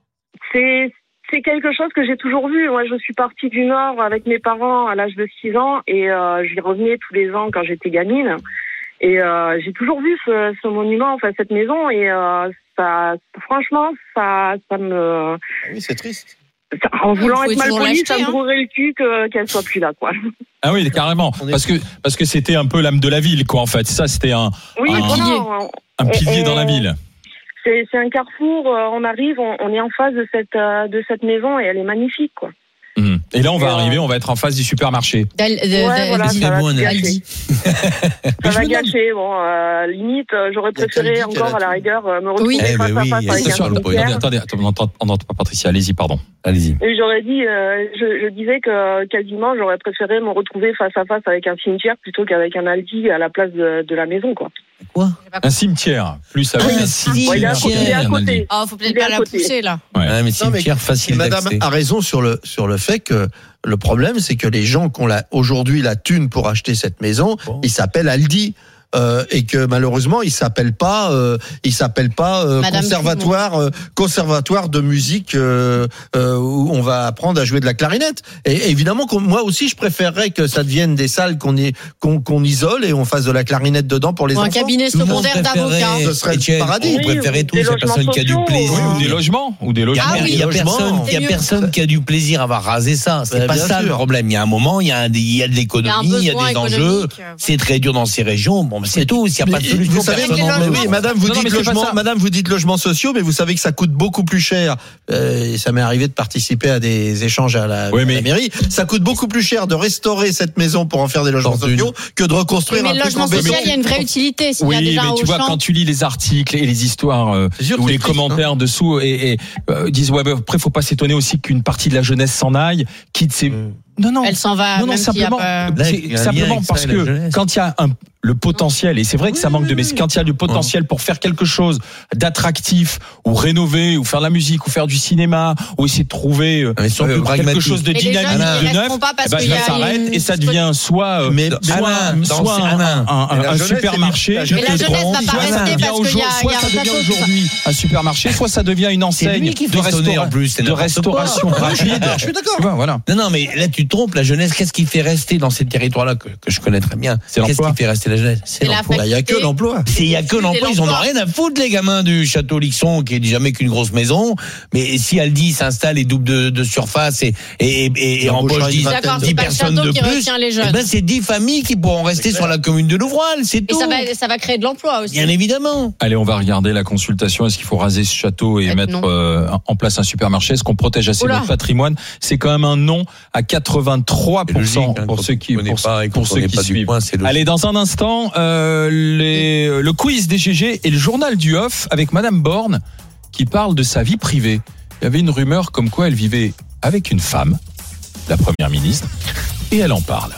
c'est c'est quelque chose que j'ai toujours vu. Moi, je suis partie du Nord avec mes parents à l'âge de six ans et euh, j'y revenais tous les ans quand j'étais gamine. Et euh, j'ai toujours vu ce, ce monument, enfin cette maison, et euh, ça, franchement, ça, ça me, Oui, c'est triste. ça- en voulant faut être mal toujours poli, ça l'acheter, me hein. brûlerait le cul que, qu'elle soit plus là, quoi. Ah oui, carrément. On est- Parce que parce que c'était un peu l'âme de la ville, quoi. En fait, ça, c'était un Oui, Un voilà, pilier. on- un pilier on- dans la ville. C'est, c'est un carrefour. euh, On arrive, on, on est en face de cette euh, de cette maison et elle est magnifique, quoi. Mmh. Et là, on va Et, euh, arriver, on va être en face du supermarché. D'Al- de- Ouais, de- voilà, Aldi. ça va bon, tout gâcher. Aldi. Ça Mais je va me demande- gâcher. Bon, euh, limite, euh, j'aurais Il y a préféré Caldi qui a encore la à la thune. rigueur euh, me retrouver Oui. Eh face ben à oui, face et avec ça, un sur le cimetière. Attendez, attendez, attendez, on n'entend on n'entend pas Patricia. Allez-y, pardon. Allez-y. Et j'aurais dit, euh, je, je disais que quasiment j'aurais préféré me retrouver face à face avec un cimetière plutôt qu'avec un Aldi à la place de, de la maison, quoi. Quoi? Un cimetière, plus avec Oui, un un cimetière. Ouais, il est à côté. Il est à un côté. Aldi. Oh, faut peut-être Il est pas à la côté. pousser, là. Ouais. Ah, mais Non, mais cimetière facile Madame d'accès. a raison sur le sur le fait que le problème, c'est que les gens qui ont la, aujourd'hui la thune pour acheter cette maison, Bon. ils s'appellent Aldi. Euh, et que malheureusement ils s'appellent pas euh, ils s'appellent pas euh, Madame conservatoire euh, conservatoire de musique euh, euh, où on va apprendre à jouer de la clarinette. Et évidemment qu'on- moi aussi je préférerais que ça devienne des salles qu'on y- qu'on qu'on isole et on fasse de la clarinette dedans pour les Ou un enfants. cabinet Tout le monde secondaire préférait, d'avocat. Ce serait le Étienne, paradis. on préférait Oui, tous des la personne logements qui a du sociaux. plaisir. Oui, ou des logements, ou des Il y logements. a, Ah oui, il y a logement, personne, il y a c'est mieux. personne qui a du plaisir à avoir rasé ça. C'est Ouais, pas bien ça le sûr. problème. Il y a un moment, il y a, un, il y a de Il y a un l'économie, il y a besoin des enjeux. économique. C'est très dur dans ces régions. Bon, ben, c'est tout. S'il n'y a pas de Mais solution, vous savez, personne les n'en mais veut. logements- oui, madame, vous Non, non, dites mais c'est pas logement, ça. madame, vous dites logements sociaux, mais vous savez que ça coûte beaucoup plus cher. Euh, et ça m'est arrivé de participer à des échanges à la, Oui, à mais- la mairie. Ça coûte beaucoup plus cher de restaurer cette maison pour en faire des logements Fortune. sociaux que de Oui, reconstruire mais un le truc logement en béton. social, il y a une vraie utilité. S'il y a Oui, déjà mais un tu vois, Auchan. quand tu lis les articles et les histoires euh, C'est sûr que ou c'est les triste, commentaires dessous et, et euh, disent ouais, bah, après faut pas s'étonner aussi qu'une partie de la jeunesse s'en aille, quitte ses. Mm. Non, non. Elle s'en va, Non, non, même s'il y a simplement, pas... Là, c'est il y a un lien simplement avec ça parce et la que jeunesse. quand il y a un, le potentiel, et c'est vrai que ça manque de, mais quand il y a du potentiel pour faire quelque chose d'attractif, ou rénover, ou faire de la musique, ou faire du cinéma, ou essayer de trouver euh, Mais ils sont plus quelque pragmatiques. chose de Et les jeunes, dynamique, ils de neuf, resteront pas parce eh ben, qu'il y a ça s'arrête une- et ça devient soit, euh, Mais- soit, Alain, soit dans- un, Alain. un- un- Mais la un jeunesse, supermarché. c'est- je Mais te la jeunesse trompe, va pas soit ça rester devient parce qu'il y a- aujourd- il y soit a ça un devient château. aujourd'hui un supermarché, soit ça devient une C'est enseigne lui qui de, fait sonner restaura- en plus, c'est de n'importe restauration quoi. rapide. Je suis d'accord. Tu vois, voilà. Non, non, mais là, tu te trompes. La jeunesse, qu'est-ce qui fait rester dans ces territoires-là que, que je connais très bien? C'est Qu'est-ce l'emploi. qui fait rester la jeunesse? C'est C'est la l'emploi. Bah, il y a que faculté. l'emploi. Il y a que l'emploi, ils en ont l'emploi. rien à foutre, les gamins du château Lixon, qui est jamais qu'une grosse maison. Mais si Aldi s'installe et double de, de surface et, et, et, et Il embauche embauchera une dix, vingtaine D'accord, de- dix c'est pas le personnes château de qui plus, retient les eh jeunes. ben, c'est dix familles qui pourront rester sur la commune de Louvroil, c'est Et tout. ça va, ça va créer de l'emploi aussi. Bien évidemment. Allez, on va regarder la consultation. Est-ce qu'il faut raser ce château et Peut-être mettre non. euh, en place un supermarché? Est-ce qu'on protège assez Oula. notre patrimoine? C'est quand même un non à quatre-vingt-trois pour cent C'est logique, hein, pour quand ceux on qui, connaît pour, pas et pour quand on ceux n'est qui pas du suivent. coin, c'est logique. Allez, dans un instant, euh, les, le quiz des G G et le journal du Off avec Madame Borne qui parle de sa vie privée. Il y avait une rumeur comme quoi elle vivait avec une femme, la première ministre, et elle en parle.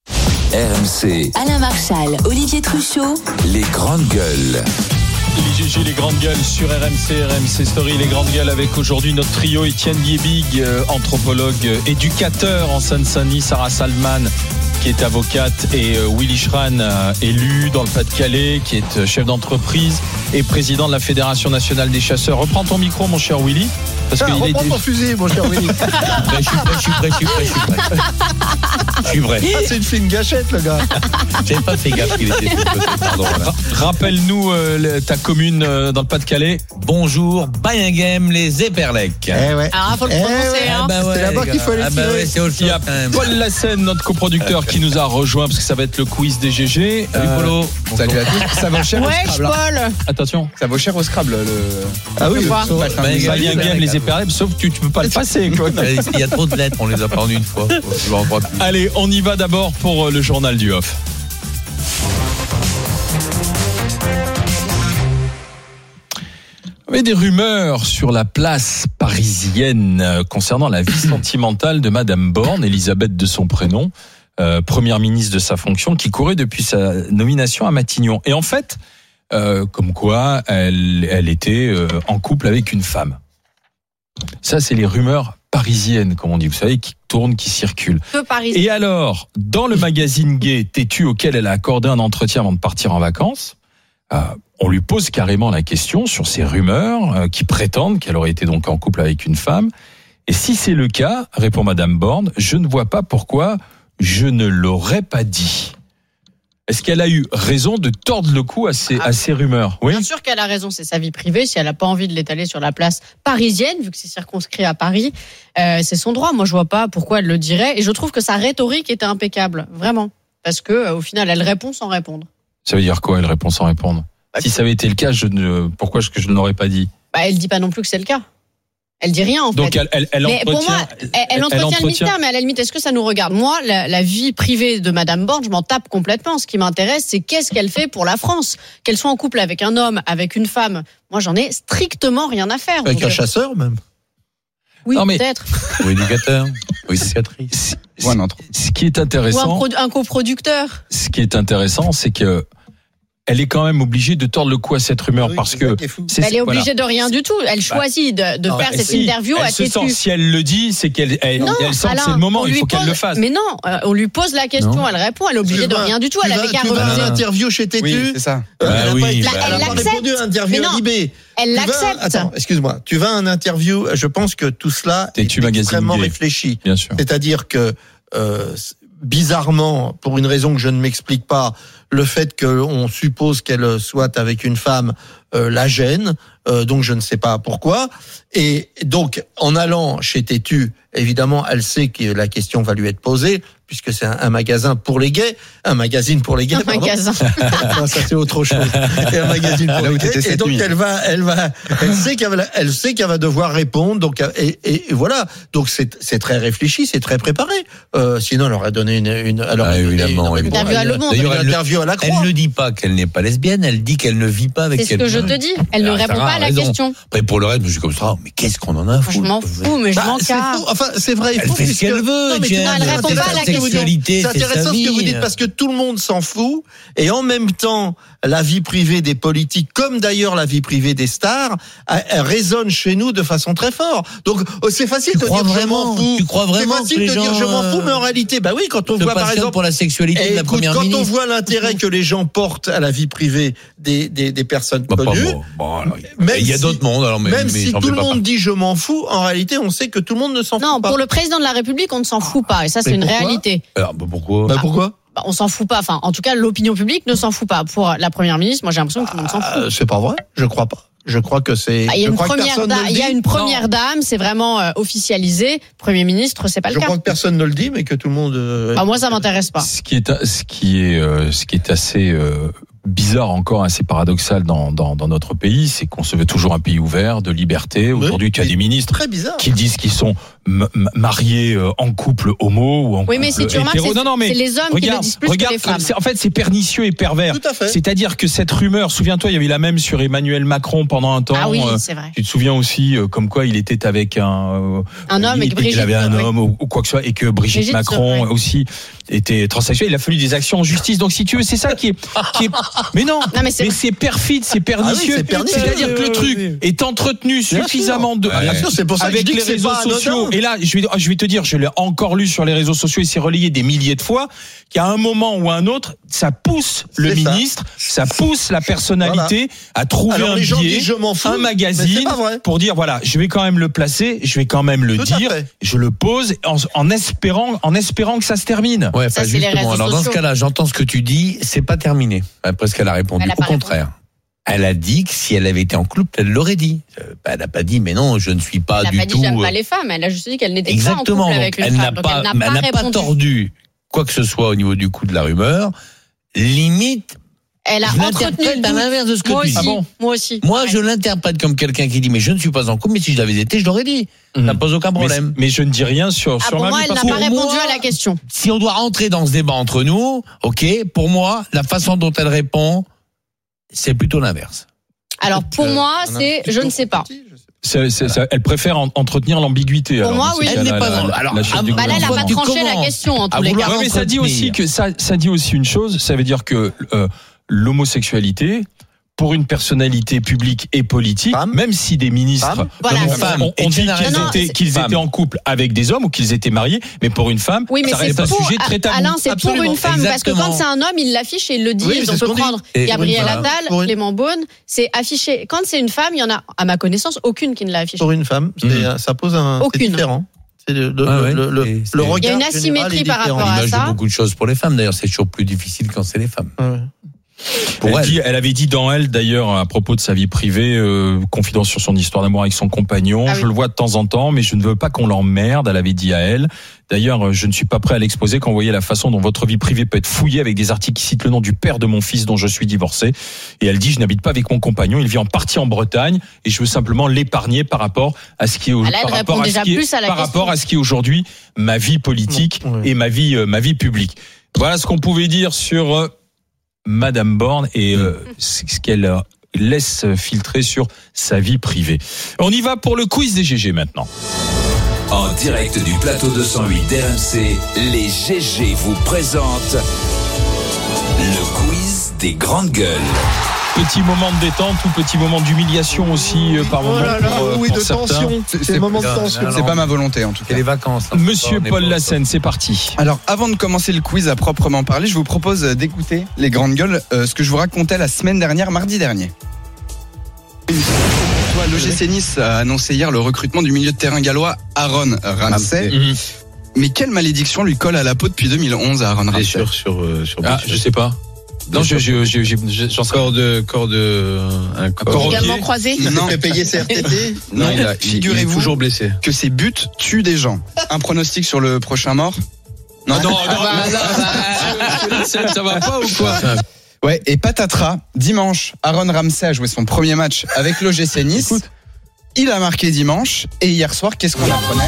R M C, Alain Marchal, Olivier Truchot, les grandes gueules. Les G G, les grandes gueules sur R M C, R M C Story, les grandes gueules avec aujourd'hui notre trio Étienne Liebig, euh, anthropologue, euh, éducateur en Seine-Saint-Denis, Sarah Salman qui est avocate et euh, Willy Schran, euh, élu dans le Pas-de-Calais, qui est euh, chef d'entreprise et président de la Fédération nationale des chasseurs. Reprends ton micro mon cher Willy. Parce Ah, qu'il reprends est- ton fusil, mon cher Willy. Ben, je suis prêt, je suis prêt, je suis prêt, je suis prêt. Je suis vrai. Ah, c'est une fine gâchette, le gars. J'avais pas fait gaffe qu'il était de ce côté, pardon. Voilà. Rappelle-nous euh, le- ta commune euh, dans le Pas-de-Calais. Bonjour, Bayinghem, les Éperlec. Eh ouais. Alors, faut le Eh prononcer, ouais. hein. bah C'est là-bas les qu'il faut gars. aller Ah bah tirer. ouais, c'est autre Il y chose a quand même. Paul Lassène, notre coproducteur, qui nous a rejoint parce que ça va être le quiz des G G. Salut Euh, Polo. Salut à tous. Ça vaut cher au Wesh, Scrabble. hein. Paul. Attention. Ça vaut cher au Scrabble. Le... Ah oui, Pourquoi sauf- Bayinghem, les Éperlèbes, sauf que tu, tu peux pas le passer, quoi. Il y a trop de lettres, on les a pas en une fois. Je m'en crois plus. Allez, on y va d'abord pour euh, le journal du off. Il y avait des rumeurs sur la place parisienne euh, concernant la vie sentimentale de Madame Borne, Elisabeth de son prénom, euh, première ministre de sa fonction, qui courait depuis sa nomination à Matignon. Et en fait, euh, comme quoi, elle, elle était euh, en couple avec une femme. Ça, c'est les rumeurs parisiennes, comme on dit, vous savez, qui tournent, qui circulent. Que Paris. Et alors, dans le magazine Gay, Têtu, auquel elle a accordé un entretien avant de partir en vacances, euh, on lui pose carrément la question sur ces rumeurs euh, qui prétendent qu'elle aurait été donc en couple avec une femme. Et si c'est le cas, répond Madame Borne, je ne vois pas pourquoi je ne l'aurais pas dit. Est-ce qu'elle a eu raison de tordre le cou à ces, à ces rumeurs? Oui. Bien sûr qu'elle a raison, c'est sa vie privée. Si elle n'a pas envie de l'étaler sur la place parisienne, vu que c'est circonscrit à Paris, euh, c'est son droit. Moi, je vois pas pourquoi elle le dirait. Et je trouve que sa rhétorique était impeccable, vraiment, parce que euh, au final, elle répond sans répondre. Ça veut dire quoi, elle répond sans répondre? Si ça avait été le cas, je ne, pourquoi est-ce que je ne l'aurais pas dit? Bah, elle dit pas non plus que c'est le cas. Elle dit rien en Donc fait. elle, elle, elle Mais entretient. pour moi, elle, elle entretient le mystère, mais à la limite, est-ce que ça nous regarde? Moi, la, la vie privée de Madame Borne, je m'en tape complètement. Ce qui m'intéresse, c'est qu'est-ce qu'elle fait pour la France. Qu'elle soit en couple avec un homme, avec une femme, moi, j'en ai strictement rien à faire. Avec Donc, un chasseur, même. oui, Non, mais- peut-être. Ou éducateur, ou éducatrice. Ce- Ouais, non, trop. Ce qui est Ou un, intéressant, pro- un coproducteur. ce qui est intéressant, c'est que elle est quand même obligée de tordre le cou à cette rumeur Oui, parce c'est que ça qui est fou. c'est- Elle est voilà. obligée de rien du tout. Elle choisit de, de Non, faire mais cette si, interview elle à se sent, Têtu. si elle le dit, c'est qu'elle elle, Non, elle sent que Alain, c'est le moment, on il lui faut qu'elle pose- le fasse. Mais non, euh, on lui pose la question, Non. elle répond, elle est obligée Tu de vas- rien du tout. tu Elle vas- avait qu'à tu vas à refuser. une interview chez Têtu. Oui, c'est ça. Euh, Bah elle a oui, pas été- bah elle elle a pas l'accepte. répondu à interview Mais non. à Libé. Elle Tu vas- l'accepte. Attends, excuse-moi. Tu vas à un interview, je pense que tout cela Têtu est Magazine extrêmement Gay. réfléchi. Bien sûr. C'est-à-dire que, euh, bizarrement, pour une raison que je ne m'explique pas, le fait qu'on suppose qu'elle soit avec une femme euh, la gêne, euh, donc je ne sais pas pourquoi. Et donc, en allant chez Têtu, évidemment, elle sait que la question va lui être posée, puisque c'est un, un magasin pour les gays, un magazine pour les gays. Un pardon. magasin. Non, ça c'est autre chose. Et un magazine pour Là les où t'étais gays. Et cette donc nuit. elle va, elle va, elle sait qu'elle va, elle sait qu'elle va devoir répondre. Donc et, et, et voilà. Donc c'est c'est très réfléchi, c'est très préparé. Euh, sinon elle aurait donné une, une elle aurait Ah, donné évidemment, une, évidemment. Interview à Le Monde. D'ailleurs, une elle, interview à la elle Croix. ne dit pas qu'elle n'est pas lesbienne, elle dit qu'elle ne vit pas avec C'est ce que quelqu'un. je te dis. Elle ne Ah, répond Sarah pas à a la raison. question. Après, pour le reste, je suis comme ça, mais qu'est-ce qu'on en a à Je foutre? m'en fous, mais je Bah, m'en c'est casse. faux. Enfin, c'est vrai. il Elle faut, fait ce puisque- qu'elle veut, Non, mais tiens, tout- elle c'est répond pas à la intéressant ce que vous dites. sexualité, C'est c'est sa intéressant ce que vous vie. dites parce que tout le monde s'en fout et en même temps, la vie privée des politiques, comme d'ailleurs la vie privée des stars, elle- elle résonne chez nous de façon très forte. Donc, oh, c'est facile Tu de crois dire je vraiment m'en fous. Tu crois vraiment C'est que facile les de dire gens, je m'en fous, mais en euh, réalité, bah oui, quand on se voit par passionnent exemple pour la sexualité et de la écoute, première quand ministre. on voit l'intérêt que les gens portent à la vie privée des, des, des personnes Bah, pas connues, moi. Bon, alors, même il y a si- d'autres mondes, alors, mais, même mais si j'en tout fais le pas monde partie. dit je m'en fous, en réalité, on sait que tout le monde ne s'en Non, fout pas. pour le président de la République, on ne s'en fout pas. Et ça, c'est Mais une pourquoi réalité. Alors, bah, pourquoi? Bah, pourquoi Bah, on s'en fout pas. Enfin, en tout cas, l'opinion publique ne s'en fout pas. Pour la première ministre, moi, j'ai l'impression que tout le monde s'en fout. Euh, c'est pas vrai, je crois pas. Je crois que c'est. Ah, il y a je une crois que première, personne da- ne le il y a dit. une première dame, c'est vraiment euh, officialisé. Premier ministre, c'est pas Je le cas. crois que personne ne le dit, mais que tout le monde. euh, Bah, moi, ça m'intéresse pas. Ce qui est, ce qui est, euh, ce qui est assez euh, bizarre encore, assez paradoxal dans, dans, dans notre pays, c'est qu'on se veut toujours un pays ouvert, de liberté. Oui, Aujourd'hui, tu as mais des ministres Très bizarre. qui disent qu'ils sont m- m- mariés euh, en couple homo ou en Oui, mais couple si tu remarques, hétéro. c'est Non, non, mais c'est les hommes qui le regarde, disent plus regarde, que les femmes. c'est- en fait, c'est pernicieux et pervers. Tout à fait. C'est-à-dire que cette rumeur, souviens-toi, il y avait la même sur Emmanuel Macron pendant un temps. Ah oui, euh, c'est vrai. Tu te souviens aussi, euh, comme quoi il était avec un, euh, Un homme et il- que Brigitte. il avait un oui. homme ou, ou quoi que ce soit, et que Brigitte, Brigitte Macron Serais. aussi était transsexuelle. Il a fallu des actions en justice. Donc, si tu veux, c'est ça qui est, qui est, Mais non, Non, mais c'est- mais c'est perfide, c'est pernicieux. Ah oui, c'est pernicieux. C'est-à-dire que le Oui, truc oui, oui. est entretenu Bien suffisamment de. sûr. Bien sûr, c'est pour ça que avec je dis les que c'est réseaux pas sociaux. anodin. Et là, je vais, je vais te dire, je l'ai encore lu sur les réseaux sociaux et c'est relayé des milliers de fois, qu'à un moment ou à un autre, ça pousse le C'est ça. ministre, ça pousse la personnalité à trouver Alors, un les gens biais, disent, je m'en fous, un mais magazine c'est pas vrai. pour dire voilà, je vais quand même le placer, je vais quand même le Tout à dire, fait. je le pose en, en espérant, en espérant que ça se termine. Ouais, Ça, pas c'est les justement. réseaux Alors dans ce sociaux. cas-là, j'entends ce que tu dis, c'est pas terminé. Après ce qu'elle a répondu, Elle a au pas contraire. Elle a dit que si elle avait été en couple, elle l'aurait dit. Euh, Elle n'a pas dit, mais non, je ne suis pas Elle n'a du pas dit tout. j'aime euh, pas les femmes. Elle a juste dit qu'elle n'était pas en Exactement. couple Donc, avec une elle n'a femme. Donc pas, elle n'a mais pas elle n'a pas répondu. tordu quoi que ce soit au niveau du coup de la rumeur. Limite, Elle a je entretenu l'interprète le à doute. l'inverse de ce que Moi tu aussi. dis. Ah bon Moi aussi. moi, Pareil. je l'interprète comme quelqu'un qui dit, mais je ne suis pas en couple, mais si je l'avais été, je l'aurais dit. Mhm. Ça ne pose aucun Mais, problème. mais je ne dis rien sur, Ah, sur pour ma moi, vie elle n'a parce pas que- répondu moi- à la question. Si on doit rentrer dans ce débat entre nous, ok, pour moi, la façon dont elle répond, c'est plutôt l'inverse. Alors pour Euh, moi, on a un c'est petit je peu ne sais pas. petit, je sais pas. C'est- c'est- ça- elle préfère en- entretenir l'ambiguïté. Pour alors, moi, dans ces oui. cas-là, Elle n'est pas la- dans- la- alors, la chef ah, du Bah là, elle n'a gouvernement. pas Tu tranché la commences question en à tous les vouloir cas. Ouais, mais ça dit aussi que ça, ça dit aussi une chose. Ça veut dire que euh, l'homosexualité, pour une personnalité publique et politique, Femme. même si des ministres Femme. Voilà, ont- c'est ça. ont, ont dit Etienne a qu'ils raison. étaient, Non, qu'ils c'est- étaient en couple avec des hommes ou qu'ils étaient mariés, mais pour une femme, Oui, mais ça c'est reste un pour sujet très tabou. Alain, c'est pour Absolument. une femme parce que Exactement. quand c'est un homme, il l'affiche et il le dit. Oui, on c'est ce peut qu'on dit. prendre Et Gabriel pour une Attal, Pour une- Clément Beaune, c'est affiché. Quand c'est une femme, il y en a, à ma connaissance, aucune qui ne l'a affiché. Pour une femme, c'est- Mhm. ça pose un. C'est Aucune. différent. C'est le, le, Ah ouais, le, le, c'est- le c'est- regard Il y a une général asymétrie est par différent. rapport à L'image ça. de beaucoup de choses pour les femmes. D'ailleurs, c'est toujours plus difficile quand c'est les femmes. Ouais. Pour Elle, elle. dit- elle avait dit dans elle, d'ailleurs, à propos de sa vie privée, euh, confidence sur son histoire d'amour avec son compagnon. Ah je oui. le vois de temps en temps, mais je ne veux pas qu'on l'emmerde. Elle avait dit à elle. D'ailleurs, je ne suis pas prêt à l'exposer quand vous voyez la façon dont votre vie privée peut être fouillée avec des articles qui citent le nom du père de mon fils dont je suis divorcé. Et elle dit, je n'habite pas avec mon compagnon, il vit en partie en Bretagne et je veux simplement l'épargner par rapport à ce qui est au- Ah là, elle par rapport répond à ce déjà qui est- plus à la par question. rapport à ce qui est aujourd'hui ma vie politique Non, ouais. et ma vie euh, ma vie publique. Voilà ce qu'on pouvait dire sur euh, Madame Borne et euh, ce ce qu'elle euh, laisse filtrer sur sa vie privée. On y va pour le quiz des G G maintenant. En direct du plateau deux cent huit d'R M C, les G G vous présentent le quiz des grandes gueules. Petit moment de détente ou petit moment d'humiliation aussi euh, par moment Oh là là, pour, euh, oui, pour de certains. tension. C'est le moment de tension. C'est pas ma volonté en tout C'est cas. les vacances. là. Monsieur On est Paul pas- Lassène, c'est parti. Alors, avant de commencer le quiz à proprement parler, je vous propose d'écouter les grandes gueules, euh, ce que je vous racontais la semaine dernière, mardi dernier. L'O G C Nice a annoncé hier le recrutement du milieu de terrain gallois Aaron Ramsey. Mais quelle malédiction lui colle à la peau depuis deux mille onze à Aaron Ramsey? Blessure sur euh, sur Ah, je sais pas. Non, je, je, je, je- je- j'en sais corps de corps de un corps. corps Également entier. croisé. Il Non. fait payer ses R T T. Non, il, a, il- il est Figurez-vous toujours blessé. que ces buts tuent des gens. Un pronostic sur le prochain mort? Non, non, non, ça, ça va pas ou quoi? Ouais, et patatras, dimanche, Aaron Ramsey a joué son premier match avec l'O G C Nice. Il a marqué dimanche, et hier soir, qu'est-ce qu'on apprenait?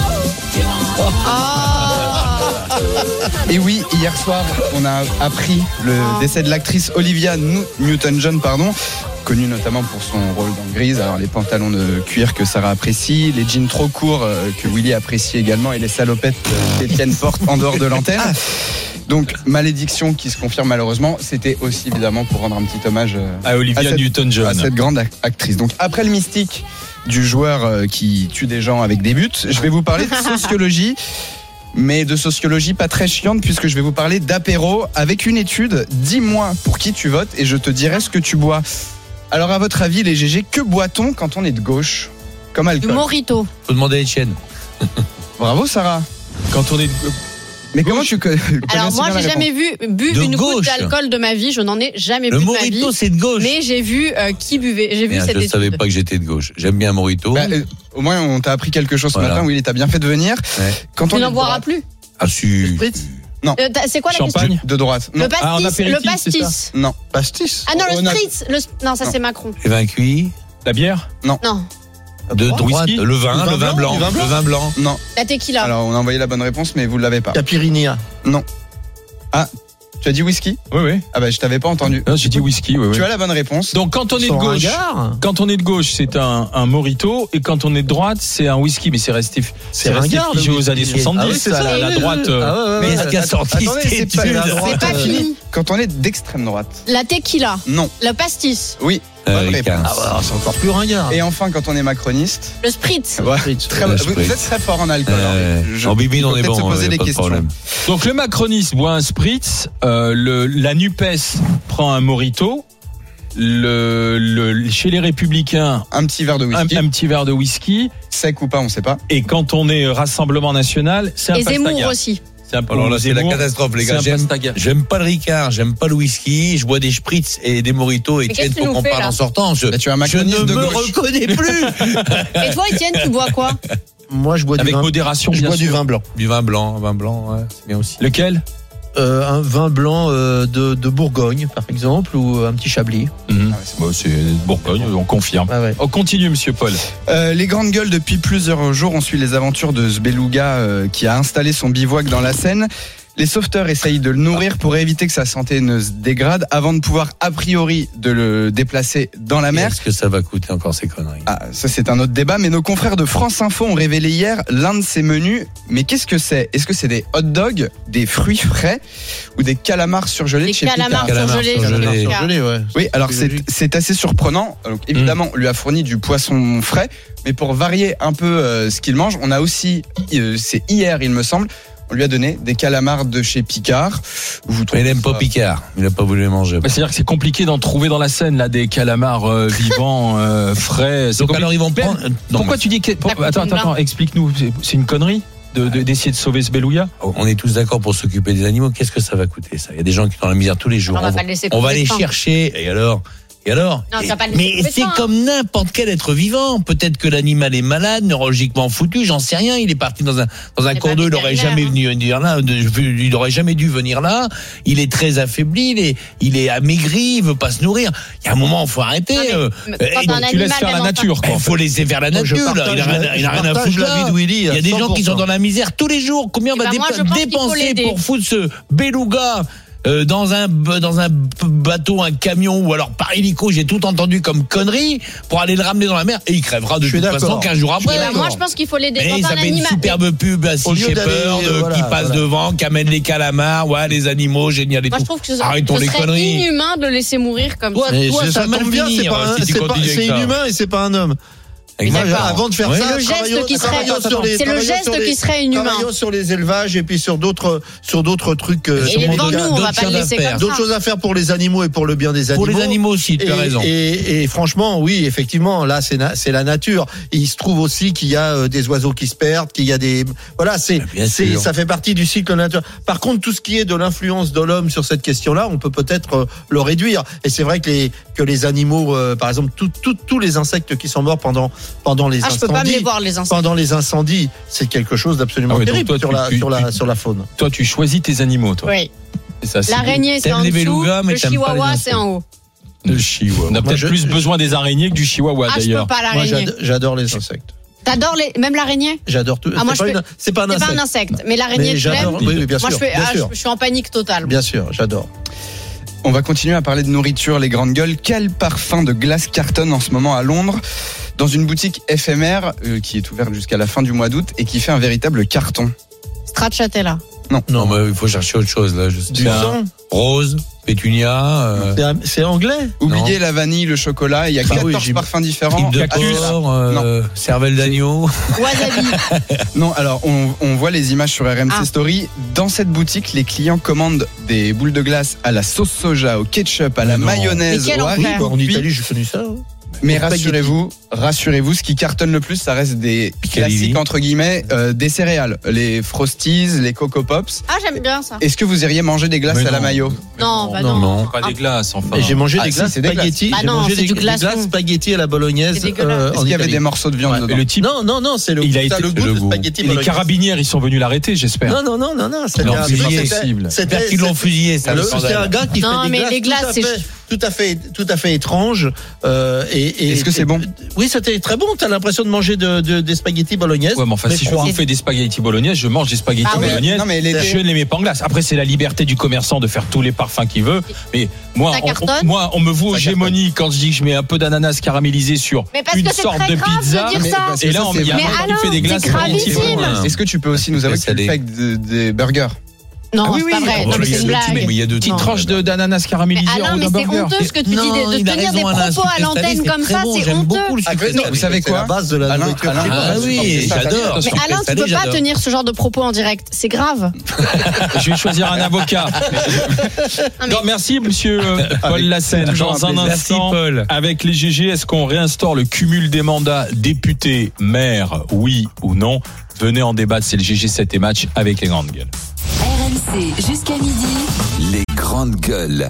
Et oui, hier soir, on a appris le décès de l'actrice Olivia New- Newton-John, pardon, connue notamment pour son rôle dans Grise. Alors les pantalons de cuir que Sarah apprécie, les jeans trop courts euh, que Willy apprécie également, et les salopettes euh, qu'Étienne porte en dehors de l'antenne. Donc malédiction qui se confirme malheureusement. C'était aussi évidemment pour rendre un petit hommage euh, À Olivia à cette- à Newton-John. cette grande ac- actrice. Donc après le mystique du joueur euh, qui tue des gens avec des buts, je vais vous parler de sociologie. Mais de sociologie pas très chiante, puisque je vais vous parler d'apéro avec une étude. Dis-moi pour qui tu votes et je te dirai ce que tu bois. Alors à votre avis, les G G, que boit-on quand on est de gauche comme Du alcool? Morito. Faut demander à Etienne. Bravo Sarah. Quand on est Mais comment tu co- connais Alors si moi, bien la j'ai jamais réponse? vu bu De une goutte gauche. d'alcool de ma vie. Je n'en ai jamais Le bu de ma vie. Morito, c'est de gauche. Mais j'ai vu euh, qui buvait. J'ai vu Merde, cette je ne étude. savais pas que j'étais de gauche. J'aime bien Morito. Bah, euh, au moins on t'a appris quelque chose ce Voilà. matin. Willy, t'as bien fait de venir. Ouais. Quand Tu on est n'en de boiras droite- plus. Ah, su. Euh, t'as- c'est quoi la Champagne. question? De droite. Non. Le pastis. Ah, en le apéritif, c'est pastis. Non. Pastis. Ah non, On le a- spritz. Le... Non, ça Non. c'est Macron. Les vins cuits. la bière? Non. De Whisky. droite. Le vin, Le le vin vin blanc, blanc. du vin blanc. Le vin blanc. Non. La tequila. Alors on a envoyé la bonne réponse, mais vous ne l'avez pas. Capirinia. Tu as dit whisky ? Oui, oui. Ah bah je t'avais pas entendu. Non, j'ai dit whisky, oui, oui. Tu as la bonne réponse. Donc quand on est de Sans gauche, ringard. quand on est de gauche, c'est un, un mojito, et quand on est de droite, c'est un whisky, mais c'est resté, c'est resté ringard, figé le aux whisky. années soixante-dix. Ah oui, c'est ça, ça, la, la oui, droite. oui. euh, Ah ouais, ouais, Mais ouais. ce qui a sorti, Attendez, c'est pas c'est la droite. C'est pas fini. Quand on est d'extrême droite. La tequila, Non. le pastis, Oui. Euh, Bonne Ricard. réponse. Ah, bah, c'est encore plus ringard. Et enfin, quand on est macroniste. le spritz. Ouais, Spritz. très, Le vous, spritz. vous êtes très fort en alcool. Euh, hein. Je- en bibine, on faut est peut-être bon. se poser y a des pas de questions. problème. Donc le macroniste boit un spritz, euh, le, la NUPES prend un mojito, le, le, chez les Républicains, Un petit verre de un, whisky. un petit verre de whisky, Sec ou pas, on sait pas. et quand on est Rassemblement National, c'est un Et Zemmour pastaga. aussi. C'est un peu Alors là, c'est la Zemmour, catastrophe, les c'est gars. un J'aime, pastaga. j'aime pas le Ricard, j'aime pas le whisky, je bois des spritz et des mojitos, et Mais Étienne, qu'est-ce que faut tu qu'on nous fais, parle là en sortant. Je, Là, tu as un je macroniste ne de me gauche. reconnais plus. Et toi, Étienne, tu bois quoi? Moi, je bois du Avec vin. modération, Je bien bois du sûr. vin blanc. Du vin blanc, vin blanc, ouais, c'est bien aussi. Lequel? Euh, un vin blanc euh, de, de Bourgogne, par exemple, ou un petit Chablis. Mhm. Ah ouais, c'est Bon, c'est Bourgogne, on confirme. Ah ouais. On continue, monsieur Paul. Euh, les grandes gueules, depuis plusieurs jours, on suit les aventures de ce beluga euh, qui a installé son bivouac dans la Seine. Les sauveteurs essayent de le nourrir pour éviter que sa santé ne se dégrade avant de pouvoir, a priori, de le déplacer dans la mer. Est-ce que ça va coûter encore ces conneries? Ah, ça c'est un autre débat, mais nos confrères de France Info ont révélé hier l'un de ces menus. Mais qu'est-ce que c'est? Est-ce que c'est des hot dogs, des fruits frais ou des calamars surgelés Des de chez calamars Picard? Calamars surgelés. surgelés. chez Picard. Surgelé, ouais. Oui, alors c'est logique. c'est assez surprenant. Donc évidemment, on lui a fourni du poisson frais, mais pour varier un peu euh, ce qu'il mange, on a aussi, euh, c'est hier il me semble, on lui a donné des calamars de chez Picard. Vous Mais trouvez il aime pas ça- Picard, il a pas voulu les manger. Bah, c'est-à-dire que c'est compliqué d'en trouver dans la Seine, là, des calamars euh, vivants, euh, frais. C'est Donc compliqué. alors ils vont Ben, prendre. Non, Pourquoi mais tu dis que... pour- coûte Attends, attends, combien attends, explique-nous. C'est- C'est une connerie de, de- d'essayer de sauver ce beluga? on est tous d'accord pour s'occuper des animaux. Qu'est-ce que ça va coûter ça? Il y a des gens qui sont dans la misère tous les jours. On va On pas va, le laisser on va crever les de faim. chercher. Et alors? Et alors? Non, tu vas pas le Mais laisser crever de c'est faim, hein. comme n'importe quel être vivant. Peut-être que l'animal est malade, neurologiquement foutu, j'en sais rien. Il est parti dans un dans un Il est cours pas d'eau, il aurait vétérinaire, jamais hein. venu venir là. Il aurait jamais dû venir là. Il est très affaibli, il est il est amaigri, il veut pas se nourrir. Il y a un moment, faut arrêter. Non, mais- euh, mais euh, quand et un donc, Tu laisses animal faire la même en nature, quoi. il faut laisser faire la Moi, je nature. là. Il a partage rien, la- il a je rien à partage foutre là. l'avis de Willy Il y a à des gens qui cent sont pour cent. dans la misère tous les jours. Combien on Eh va ben, moi, dépa- je pense qu'il faut dépenser l'aider. pour foutre ce beluga euh, dans un dans un bateau, un camion ou alors par hélico? J'ai tout entendu comme connerie pour aller le ramener dans la mer et il crèvera de Je suis toute façon d'accord. quinze jours Eh après. ben, moi, je pense qu'il faut l'aider. Mais Quand ça un fait une animal. superbe pub à Au Sea lieu d'aller, Shepherd euh, voilà, qui passe voilà. devant, qui amène les calamars, ouais, les animaux, génial et Moi, tout. je trouve que ce, Arrêtons ce les serait conneries. inhumain de le laisser mourir comme Toi, ça. Mais toi, c'est- ça ça va tombe mal bien, c'est finir, pas un- si tu c'est pas- continues c'est avec ça. inhumain et c'est pas un homme. Exactement. d'accord. Avant de faire Ouais. ça, C'est le geste travaillons- qui serait- travaillons sur les- c'est le travaillons geste sur les- qui serait inhumain. Travaillons sur les élevages et puis sur d'autres sur d'autres trucs. euh, Et sur il est mon devant gars. nous, on va d'autres pas le choses à laisser faire. comme D'autres ça. choses à faire pour les animaux et pour le bien des animaux. Pour les animaux aussi, tu as Et- raison. Et, et franchement, oui, effectivement, là, c'est na- c'est la nature. Et il se trouve aussi qu'il y a euh, des oiseaux qui se perdent, qu'il y a des, voilà, c'est, Bien c'est, sûr. ça fait partie du cycle naturel. Par contre, tout ce qui est de l'influence de l'homme sur cette question-là, on peut peut-être euh, le réduire. Et c'est vrai que les que les animaux, euh, par exemple, tout- tout- tous les insectes qui sont morts pendant pendant les Ah, je incendies, peux pas me les voir, les insectes. pendant les incendies, c'est quelque chose d'absolument Ah ouais, donc terrible toi, sur tu- la tu- sur la tu- sur la faune. Toi, tu choisis tes animaux, toi. Oui. C'est ça, c'est L'araignée, c'est T'aimes en les dessous. belugas, mais Le t'aimes pas les chihuahua, insectes. c'est en haut. le chihuahua. On a Moi, peut-être je- plus besoin des araignées que du chihuahua, Ah, je d'ailleurs. peux pas Moi, l'araignée. j'ado- j'adore les insectes. T'adores les, même l'araignée? J'adore tout. Ah, moi, c'est, je pas fais- une- c'est pas un C'est pas insecte. un insecte, mais l'araignée, Mais tu j'adore. l'aimes? Oui, oui, bien Moi, sûr. je, fais, bien ah, je, sûr. je suis en panique totale. Bien sûr, j'adore. On va continuer à parler de nourriture, les grandes gueules. Quel parfum de glace cartonne en ce moment à Londres dans une boutique éphémère euh, qui est ouverte jusqu'à la fin du mois d'août et qui fait un véritable carton. Stracciatella. Non, Non, mais il faut chercher autre chose là. Je sais Du pas. sang. Rose, pétunia, euh, C'est, c'est anglais. Oubliez la vanille, le chocolat, il y a Bah quatorze oui, j'im- parfums différents. tripe de Cactus. porc, euh, cervelle d'agneau. Wasabi. Non, alors on, on voit les images sur R M C Ah. Story. Dans cette boutique, les clients commandent des boules de glace à la sauce soja, au ketchup, à la Non. mayonnaise, Mais quel au enfer. haricot En cuit. Italie, j'ai connu ça. hein. Mais Au spaghetti. rassurez-vous, rassurez-vous, ce qui cartonne le plus, ça reste des Picalilli. classiques entre guillemets, euh, des céréales, les Frosties, les Coco Pops. Ah, j'aime bien ça. Est-ce que vous iriez manger des glaces Mais à la non. mayo? Non, bah non, non. non. Pas des glaces, enfin. Et j'ai mangé Ah, des si, glaces c'est des glaces. spaghetti. Bah j'ai non, mangé c'est des, du des glaçon. glaces spaghetti à la bolognaise. C'est dégueulasse. euh, Est-ce en qu'il y avait Italie. des morceaux de viande Ouais, dedans? le type, Non, non, non, c'est le, Il a ça, été- le goût le de goût. spaghetti les bolognaise. carabinières, ils sont venus l'arrêter, j'espère. Non, non, non, non, non. C'était Non, un c'est gars- pas c'était- possible. c'était- J'espère qu'ils l'ont fusillé, ça. le- le C'est un scandale. gars qui Non, fait des mais glaces les glaces, tout à c'est- fait- tout à fait, tout à fait étrange. Euh, et, et Est-ce que c'est et, bon? Oui, c'était très bon. T'as l'impression de manger de, de, des spaghettis bolognaises. Ouais, mais enfin, mais si je froid. vous fais des spaghettis bolognaises, je mange des spaghettis Ah oui. bolognaises. Non, mais les- je ne les mets pas en glace. Après, c'est la liberté du commerçant de faire tous les parfums qu'il veut. Mais moi, Ça on, cartonne on- moi, on me voit aux Ça gémonies quand je dis que je mets un peu d'ananas caramélisé sur Mais parce une que c'est sorte très de grave de pizza. dire Mais ça. parce que Et là, ça, on c'est il y a Mais un mec qui alors, fait des glaces. c'est gravissime. spaghettis. Est-ce que tu peux aussi nous avouer que tu salé. fais avec de- des burgers? Non, Ah oui, c'est oui. pas vrai. Ah, Non, bon, mais il y c'est a une le- blague. Mais il y a de petites Non. tranches de- d'ananas caramélisées Mais Alain, au mais c'est burger. honteux ce que tu Non, dis, de, de il a tenir raison, des Alain, propos sucre à l'antenne salé, comme c'est ça, très bon, c'est j'aime honteux. beaucoup le sucre Ah, non, salé. vous savez C'est la quoi? base de la Alain, nourriture. Alain, Ah oui, c'est ça, j'adore. Mais Sucre Alain, tu salé, peux pas j'adore. tenir ce genre de propos en direct. C'est grave. Je vais choisir un avocat. mais- Non, merci, monsieur euh, Paul Lassène. toujours Dans un un plaisir. instant, Merci, Paul. avec les G G, est-ce qu'on réinstaure le cumul des mandats député, maire, oui ou non? Venez en débattre, c'est le G G sept et match avec les grandes gueules. R M C jusqu'à midi. Les grandes gueules.